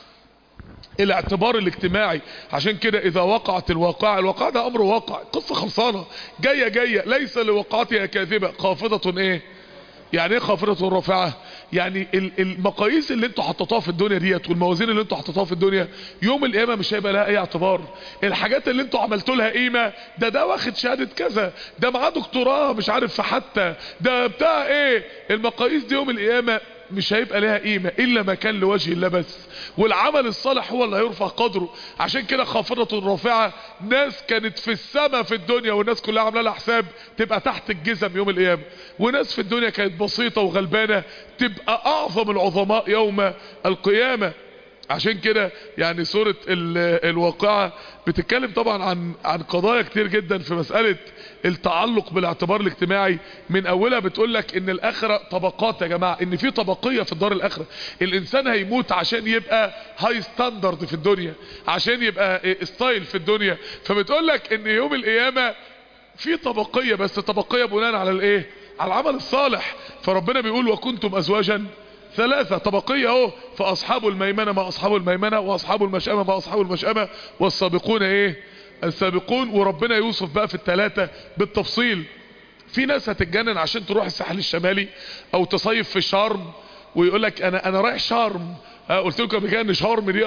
الاعتبار الاجتماعي. عشان كده اذا وقعت الواقعة، الواقعة ده امر واقع، قصة خلصانة جاية ليس لوقعتها كاذبة خافضة ايه؟ يعني ايه خافضة رافعة؟ يعني المقاييس اللي انتوا حطيتوها في الدنيا ديت والموازين اللي انتوا حطيتوها في الدنيا يوم القيامة مش هيبقى لها اي اعتبار. الحاجات اللي انتوا عملتوا لها قيمة، ده واخد شهادة كذا، ده معاه دكتوراه مش عارف في حتى ده بتاع ايه، المقاييس دي يوم القيامة مش هيبقى لها قيمة الا ما كان لوجه الله بس، والعمل الصالح هو اللي هيرفع قدره. عشان كده خافضة رافعة، ناس كانت في السماء في الدنيا والناس كلها عامله لها حساب تبقى تحت الجزم يوم القيامة، وناس في الدنيا كانت بسيطة وغلبانة تبقى اعظم العظماء يوم القيامة. عشان كده يعني سورة الواقعة بتتكلم طبعا عن قضايا كتير جدا في مسألة التعلق بالاعتبار الاجتماعي. من اولها بتقولك ان الاخرة طبقات يا جماعة، ان في طبقية في الدار الاخرة. الانسان هيموت عشان يبقى هاي ستاندرد في الدنيا، عشان يبقى ستايل في الدنيا. فبتقولك ان يوم القيامة في طبقية، بس طبقية بناء على الايه؟ على العمل الصالح. فربنا بيقول وكنتم ازواجا ثلاثة، طبقية اهو، فاصحاب الميمنة ما اصحاب الميمنة، واصحاب المشأمة ما اصحاب المشأمة، والسابقون ايه؟ السابقون. وربنا يوصف بقى في الثلاثة بالتفصيل. في ناس هتتجنن عشان تروح الساحل الشمالي او تصيف في شرم ويقولك انا رايح شرم. قلت لكم قبل كده ان شرم دي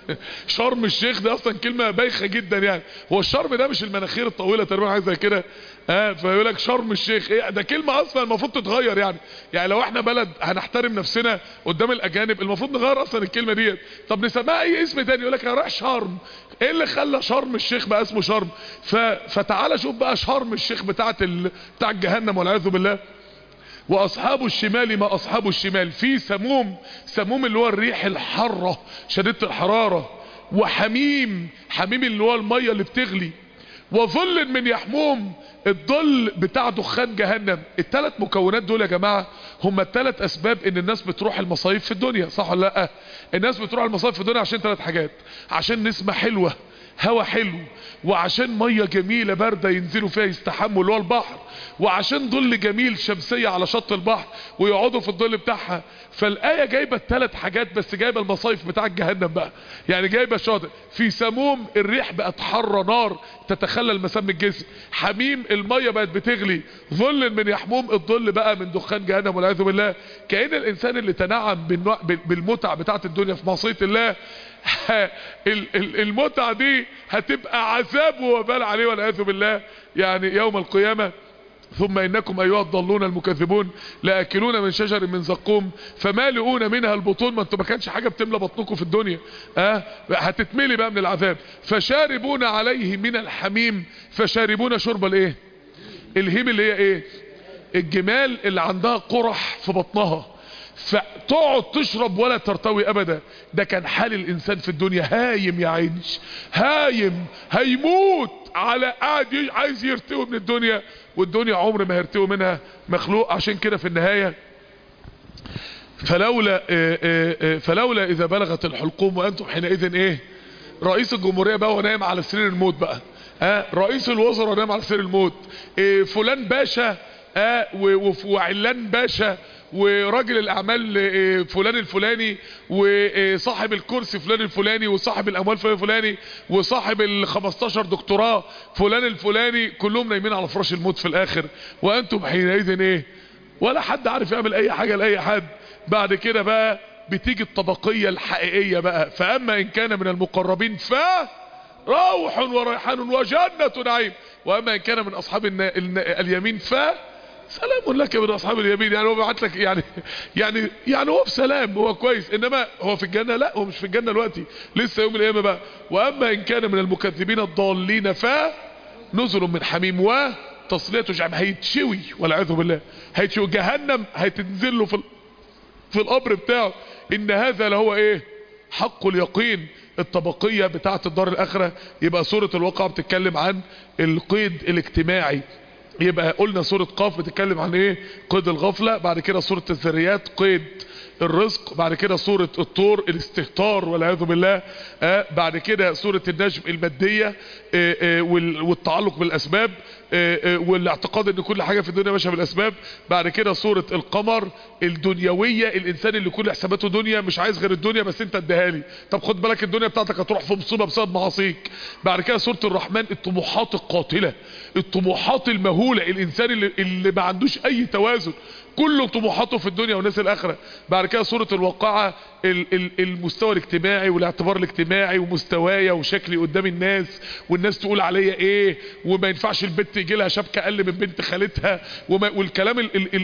شرم الشيخ ده اصلا كلمه بايخه جدا. يعني هو الشرم ده مش المناخير الطويله تقريبا حاجه زي كده؟ فيقول لك شرم الشيخ، ايه ده؟ كلمه اصلا المفروض تتغير. يعني لو احنا بلد هنحترم نفسنا قدام الاجانب المفروض نغير اصلا الكلمه ديت. طب نسميها اي اسم تاني، يقول لك انا رايح شرم. ايه اللي خلى شرم الشيخ بقى اسمه شرم؟ فتعالى شوف بقى شرم الشيخ بتاع جهنم والعياذ بالله. واصحاب الشمال ما اصحاب الشمال، في سموم اللي هو الريح الحارة شديدة الحرارة، وحميم اللي هو المية اللي بتغلي، وظل من يحموم الظل بتاع دخان جهنم. الثلاث مكونات دول يا جماعة هم الثلاث اسباب ان الناس بتروح المصايف في الدنيا، صح ولا لا؟ الناس بتروح المصايف في الدنيا عشان ثلاث حاجات: عشان نسمة حلوة، هوا حلو، وعشان مية جميلة باردة ينزلوا فيها يستحموا اللي هو البحر، وعشان ظل جميل شمسية على شط البحر ويقعدوا في الظل بتاعها. فالآية جايبة الثلاث حاجات، بس جايبة المصايف بتاع جهنم بقى. يعني جايبة شاطئ في سموم، الريح بقت حرة نار تتخلل مسام الجسم، حميم المية بقت بتغلي، ظل من يحموم الظل بقى من دخان جهنم والعياذ بالله. كأن الإنسان اللي تنعم بالمتع بتاعت الدنيا في معصية الله المتعة دي هتبقى عذاب ووبال عليه والعياذ بالله يعني يوم القيامة. ثم انكم ايها الضالون المكذبون لاكلون من شجر من زقوم فمالئون منها البطون. ما انتوا ما كانش حاجه بتملى بطنكم في الدنيا، هتتملي بقى من العذاب. فشاربون عليه من الحميم، فشاربون شرب الايه؟ الهيم اللي هي ايه؟ الجمال اللي عندها قرح في بطنها، فتقعد تشرب ولا ترتوي ابدا. ده كان حال الانسان في الدنيا، هايم يا عيني، هايم، هيموت على قاعد عايز يرتوي من الدنيا، والدنيا عمر ما هيرتوي منها مخلوق. عشان كده في النهاية فلولا اذا بلغت الحلقوم وانتم حينئذ ايه؟ رئيس الجمهورية بقى ونايم على سرير الموت بقى، رئيس الوزراء نايم على سرير الموت، فلان باشا وعلان باشا وراجل الاعمال فلان الفلاني، وصاحب الكرسي فلان الفلاني، وصاحب الاموال فلان الفلاني، وصاحب ال15 دكتوراه فلان الفلاني، كلهم نايمين على فراش الموت في الاخر، وانتم حينئذ ايه؟ ولا حد عارف يعمل اي حاجة لاي حد. بعد كده بقى بتيجي الطبقية الحقيقية بقى. فاما ان كان من المقربين روح وريحان وجنة نعيم، واما ان كان من اصحاب اليمين سلام لك من اصحاب اليمين. يعني هو بعت لك يعني هو بسلام، هو كويس، انما هو في الجنة؟ لا، هو مش في الجنة دلوقتي، لسه يوم القيامة بقى. واما ان كان من المكذبين الضالين نزل من حميم وتصلية جحيم. هيتشوي والعياذ بالله، هيتشوي جهنم، هيتنزل له في القبر بتاعه. ان هذا لهو ايه؟ حق اليقين. الطبقية بتاعت الدار الاخرة. يبقى سورة الواقعة بتتكلم عن القيد الاجتماعي. يبقى قلنا سورة قاف بتتكلم عن ايه؟ قيد الغفلة. بعد كده سورة الذريات قيد الرزق. بعد كده سورة الطور الاستهتار والعياذ بالله. بعد كده سورة النجم المادية والتعلق بالاسباب والاعتقاد ان كل حاجة في الدنيا ماشية بالاسباب. بعد كده سورة القمر الدنيوية، الانسان اللي كل حساباته دنيا، مش عايز غير الدنيا بس انت اديها لي، طب خد بالك الدنيا بتاعتك هتروح في مصيبة بسبب معاصيك. بعد كده سورة الرحمن الطموحات القاتلة، الطموحات المهولة، الانسان اللي ما عندوش اي توازن، كله طموحاته في الدنيا والناس الاخرة. بعد كده سورة الواقعة المستوى الاجتماعي والاعتبار الاجتماعي ومستوايا وشكلي قدام الناس، والناس تقول عليا ايه، وما ينفعش البنت يجي لها شبكة اقل من بنت خالتها، والكلام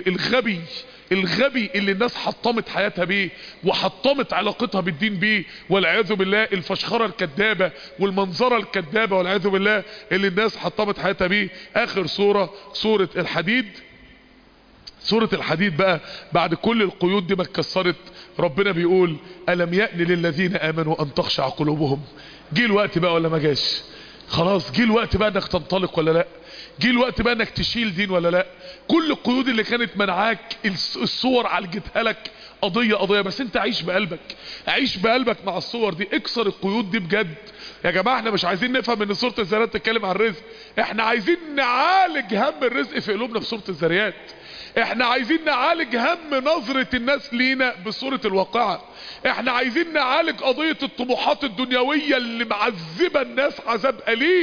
الغبي اللي الناس حطمت حياتها بيه وحطمت علاقتها بالدين بيه والعياذ بالله. الفشخرة الكذابة والمنظرة الكذابة والعياذ بالله اللي الناس حطمت حياتها بيه. اخر سورة الحديد. سورة الحديد بقى بعد كل القيود دي ما اتكسرت، ربنا بيقول ألم يأن للذين آمنوا أن تخشع قلوبهم. جه الوقت بقى ولا ما جاش؟ خلاص جه الوقت بقى انك تنطلق ولا لا؟ جه الوقت بقى انك تشيل دين ولا لا؟ كل القيود اللي كانت منعاك الصور عالجتها لك قضية، بس انت عيش بقلبك مع الصور دي، اكسر القيود دي بجد. يا جماعة احنا مش عايزين نفهم ان سورة الذريات تتكلم عن الرزق، احنا عايزين نعالج هم الرزق في قلوبنا في سورة الذريات. احنا عايزين نعالج هم نظرة الناس لينا بصورة الواقعة. احنا عايزين نعالج قضية الطموحات الدنيوية اللي معذبة الناس عذاب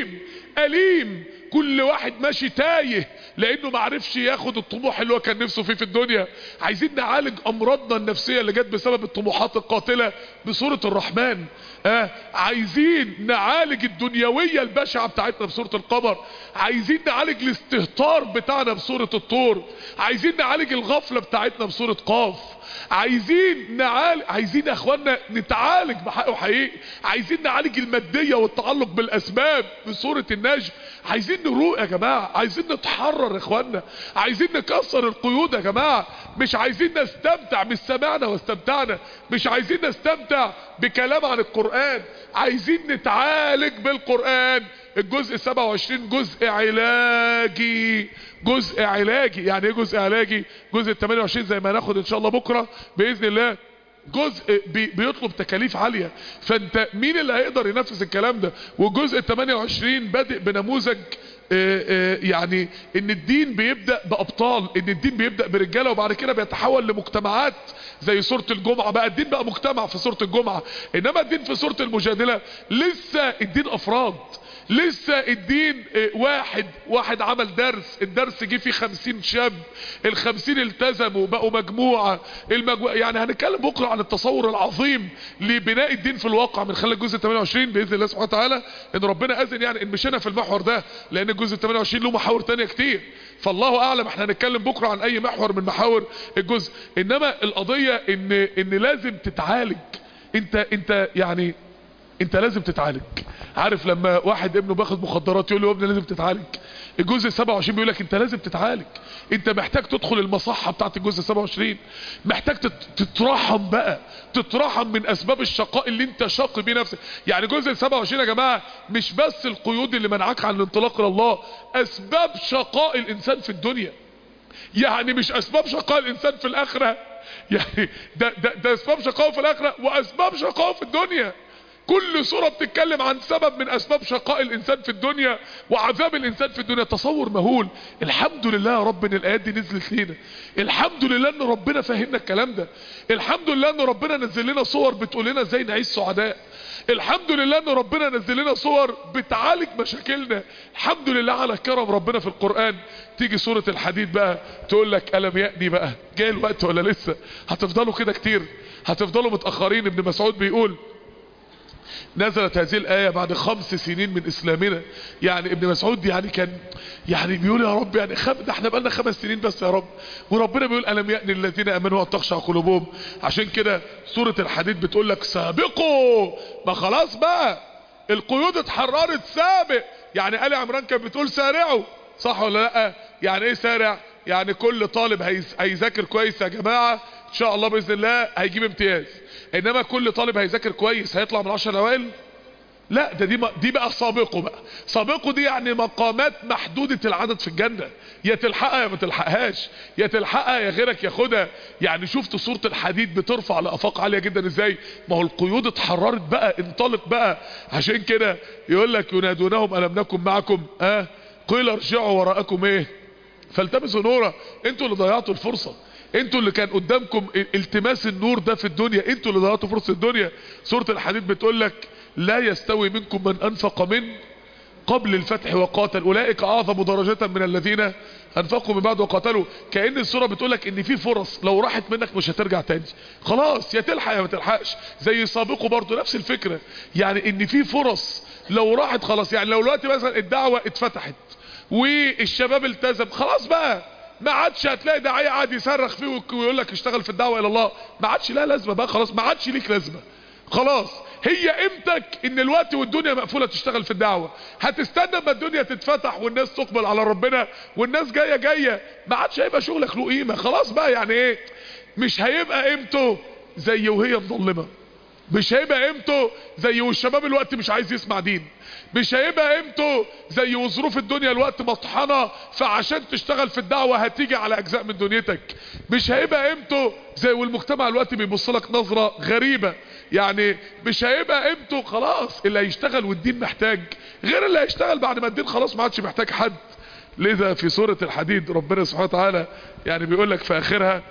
أليم. كل واحد ماشي تايه لانه معرفش ياخد الطموح اللي هو كان نفسه فيه في الدنيا. عايزين نعالج امراضنا النفسية اللي جت بسبب الطموحات القاتلة بصورة الرحمن. عايزين نعالج الدنيوية البشعة بتاعتنا بصورة القمر. عايزين نعالج الاستهتار بتاعنا بصورة الطور. عايزين نعالج الغفلة بتاعتنا بصورة قاف. عايزين يا اخوانا نتعالج بحق وحقيقي. عايزين نعالج المادية والتعلق بالاسباب بصورة النجم. عايزين نروق يا جماعة، عايزين نتحرر يا اخوانا، عايزين نكسر القيود يا جماعة. مش عايزين نستمتع، مش سمعنا واستمتعنا، مش عايزين نستمتع بكلام عن القرآن، عايزين نتعالج بالقرآن. الجزء 27 جزء علاجي. يعني ايه جزء علاجي؟ جزء 28 زي ما هناخد ان شاء الله بكرة بإذن الله جزء بيطلب تكاليف عالية، فانت مين اللي هيقدر ينفذ الكلام ده؟ والجزء 28 بادئ بنموذج يعني ان الدين بيبدأ بأبطال، ان الدين بيبدأ برجالة وبعد كده بيتحول لمجتمعات زي سورة الجمعة. بقى الدين بقى مجتمع في سورة الجمعة، انما الدين في سورة المجادلة لسه الدين افراد. لسه الدين واحد عمل درس، الدرس جه فيه 50 شاب، ال50 التزموا بقوا مجموعة. يعني هنتكلم بكرة عن التصور العظيم لبناء الدين في الواقع من خلال الجزء 28 بإذن الله سبحانه وتعالى. ان ربنا اذن يعني ان مشينا في المحور ده، لان الجزء 28 له محاور تانية كتير، فالله اعلم احنا هنتكلم بكرة عن اي محور من محاور الجزء. انما القضية ان لازم تتعالج. انت لازم تتعالج. عارف لما واحد ابنه باخد مخدرات يقول له يا ابني لازم تتعالج. الجزء 27 بيقول لك انت لازم تتعالج. انت محتاج تدخل المصحة بتاعت الجزء 27، محتاج تترحم بقى، تترحم من اسباب الشقاء اللي انت شاق بيه نفسك. يعني جزء 27 يا جماعة مش بس القيود اللي منعك عن الانطلاق الى الله، اسباب شقاء الانسان في الدنيا. يعني مش اسباب شقاء الانسان في الاخرة، يعني ده اسباب شقاء في الاخرة واسباب شقاء في الدنيا. كل سورة بتتكلم عن سبب من اسباب شقاء الانسان في الدنيا وعذاب الانسان في الدنيا. تصور مهول. الحمد لله يا رب ان الايات دي نزلت لينا. الحمد لله ان ربنا فهمنا الكلام ده. الحمد لله ان ربنا نزل لنا صور بتقول لنا ازاي نعيش سعداء. الحمد لله ان ربنا نزل لنا صور بتعالج مشاكلنا. الحمد لله على كرم ربنا في القرآن. تيجي سورة الحديد بقى تقول لك ألم يأني بقى، جاي الوقت ولا لسه؟ هتفضلوا كده كتير، هتفضلوا متأخرين. ابن مسعود بيقول نزلت هذه الآية بعد 5 سنين من إسلامنا. يعني ابن مسعود يعني كان يعني بيقول يا رب يعني ده احنا بقالنا 5 سنين بس يا رب، وربنا بيقول ألم يأني الذين آمنوا أن تخشع قلوبهم. عشان كده سورة الحديد بتقول لك سابقوا، ما خلاص بقى القيود اتحررت، سابق. يعني آل عمران كانت بتقول سارعوا، صح ولا لا؟ يعني ايه سارع؟ يعني كل طالب هيذاكر كويس يا جماعة ان شاء الله باذن الله هيجيب امتياز. انما كل طالب هيذاكر كويس هيطلع من 10 الاوائل؟ لا، ده دي بقى سابقوا. بقى سابقوا دي يعني مقامات محدودة العدد في الجنة، يا تلحقها يا ما تلحقهاش، يا تلحقها يا غيرك ياخدها. يعني شفت سورة الحديد بترفع لآفاق عالية جدا ازاي؟ ما هو القيود اتحررت بقى، انطلق بقى. عشان كده يقول لك ينادونهم ألم نكن معكم قيل ارجعوا وراءكم ايه فالتمسوا نورا. انتوا اللي ضيعتوا الفرصة، انتوا اللي كان قدامكم التماس النور ده في الدنيا، انتوا اللي ضيعتوا فرصة الدنيا. سورة الحديد بتقول لك لا يستوي منكم من انفق من قبل الفتح وقاتل اولئك اعظم درجة من الذين انفقوا من بعد وقاتلوا. كأن السورة بتقول لك ان في فرص لو راحت منك مش هترجع تاني، خلاص يا تلحق يا ما تلحقش. زي سابقوا برضو نفس الفكرة، يعني ان في فرص لو راحت خلاص. يعني لو دلوقتي مثلا الدعوة اتفتحت والشباب التزم، خلاص بقى ما عادش هتلاقي داعية قاعد يصرخ فيه ويقول لك اشتغل في الدعوة الى الله، ما عادش لها لازمة بقى، خلاص ما عادش ليك لازمة خلاص. هي قيمتك ان الوقت والدنيا مقفولة تشتغل في الدعوة. هتستنى ما الدنيا تتفتح والناس تقبل على ربنا والناس جاية، ما عادش هيبقى شغلك له قيمة خلاص بقى. يعني ايه؟ مش هيبقى قيمته زي وهي مظلمة، مش هيبقى قيمته زي والشباب الوقت مش عايز يسمع دين، مش هيبقى قيمته زي وظروف الدنيا الوقت مطحنة فعشان تشتغل في الدعوة هتيجي على اجزاء من دنيتك. مش هيبقى قيمته زي والمجتمع الوقت بيبص لك نظرة غريبة. يعني مش هيبقى قيمته خلاص. اللي هيشتغل والدين محتاج غير اللي هيشتغل بعد ما الدين خلاص ما عادش محتاج حد. لذا في سورة الحديد ربنا سبحانه وتعالى يعني بيقول لك في اخرها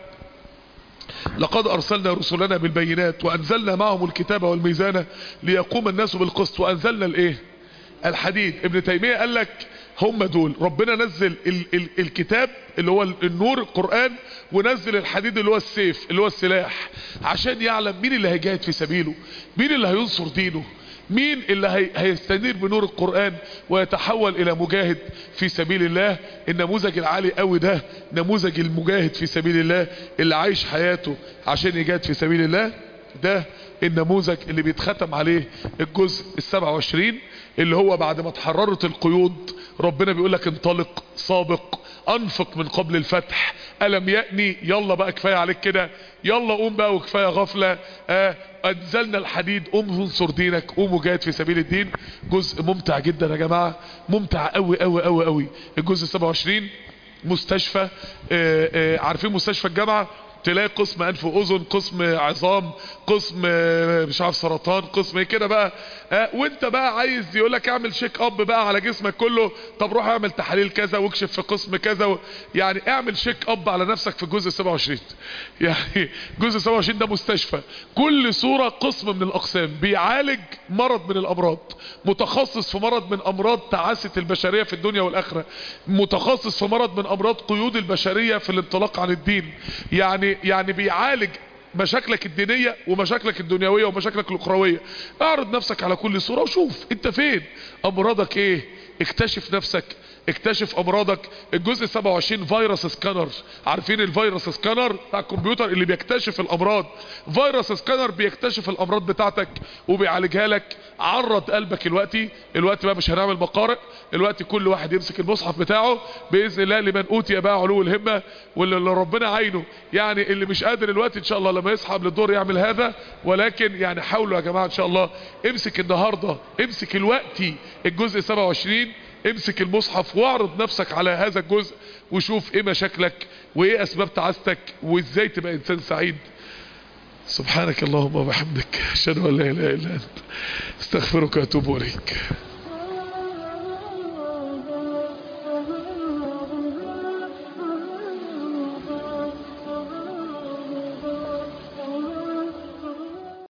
لقد ارسلنا رسلنا بالبينات وانزلنا معهم الكتاب والميزان ليقوم الناس بالقسط وانزلنا الايه الحديد. ابن تيمية قال لك هم دول ربنا نزل الكتاب اللي هو النور القرآن، ونزل الحديد اللي هو السيف اللي هو السلاح، عشان يعلم مين اللي هيجاهد في سبيله، مين اللي هينصر دينه، مين اللي هيستنير بنور القرآن ويتحول الى مجاهد في سبيل الله. النموذج العالي قوي ده نموذج المجاهد في سبيل الله اللي عايش حياته عشان يجاهد في سبيل الله. ده النموذج اللي بيتختم عليه الجزء 27 اللي هو بعد ما اتحررت القيود ربنا بيقول لك انطلق سابق انفق من قبل الفتح. ألم يأني، يلا بقى كفاية عليك كده، يلا قوم بقى وكفاية غفلة. انزلنا الحديد، قوم انصر دينك، قوم وجاهد في سبيل الدين. جزء ممتع جدا يا جماعة، ممتع قوي قوي قوي قوي. الجزء 27 مستشفى، عارفين مستشفى الجامعة تلاقي قسم انف واذن، قسم عظام، قسم مش عارف سرطان، قسم ايه كده بقى. وانت بقى عايز يقولك اعمل شيك اب بقى على جسمك كله، طب روح اعمل تحاليل كذا واكشف في قسم كذا يعني اعمل شيك اب على نفسك في الجزء 27. يعني جزء 27 ده مستشفى، كل صورة قسم من الاقسام بيعالج مرض من الامراض، متخصص في مرض من امراض تعاسة البشرية في الدنيا والاخرة، متخصص في مرض من امراض قيود البشرية في الانطلاق عن الدين. يعني بيعالج مشاكلك الدينية ومشاكلك الدنيوية ومشاكلك الاخروية. اعرض نفسك على كل صورة وشوف انت فين، امراضك ايه، اكتشف نفسك، اكتشف امراضك. الجزء 27 فيروس سكانر، عارفين الفيروس سكانر بتاع الكمبيوتر اللي بيكتشف الامراض؟ فيروس سكانر بيكتشف الامراض بتاعتك وبيعالجها لك. عرض قلبك الوقت بقى مش هنعمل مقارئ، الوقت كل واحد يمسك المصحف بتاعه باذن الله، لمن اوتي بقى علو الهمة واللي ربنا عينه. يعني اللي مش قادر الوقت ان شاء الله لما يصحى للدور يعمل هذا، ولكن يعني حاولوا يا جماعة ان شاء الله. امسك النهاردة، امسك الوقت الجزء 27، امسك المصحف واعرض نفسك على هذا الجزء وشوف ايه مشاكلك وايه اسباب تعاستك وازاي تبقى انسان سعيد. سبحانك اللهم وبحمدك، اشهد ان لا اله الا انت، استغفرك واتوب اليك.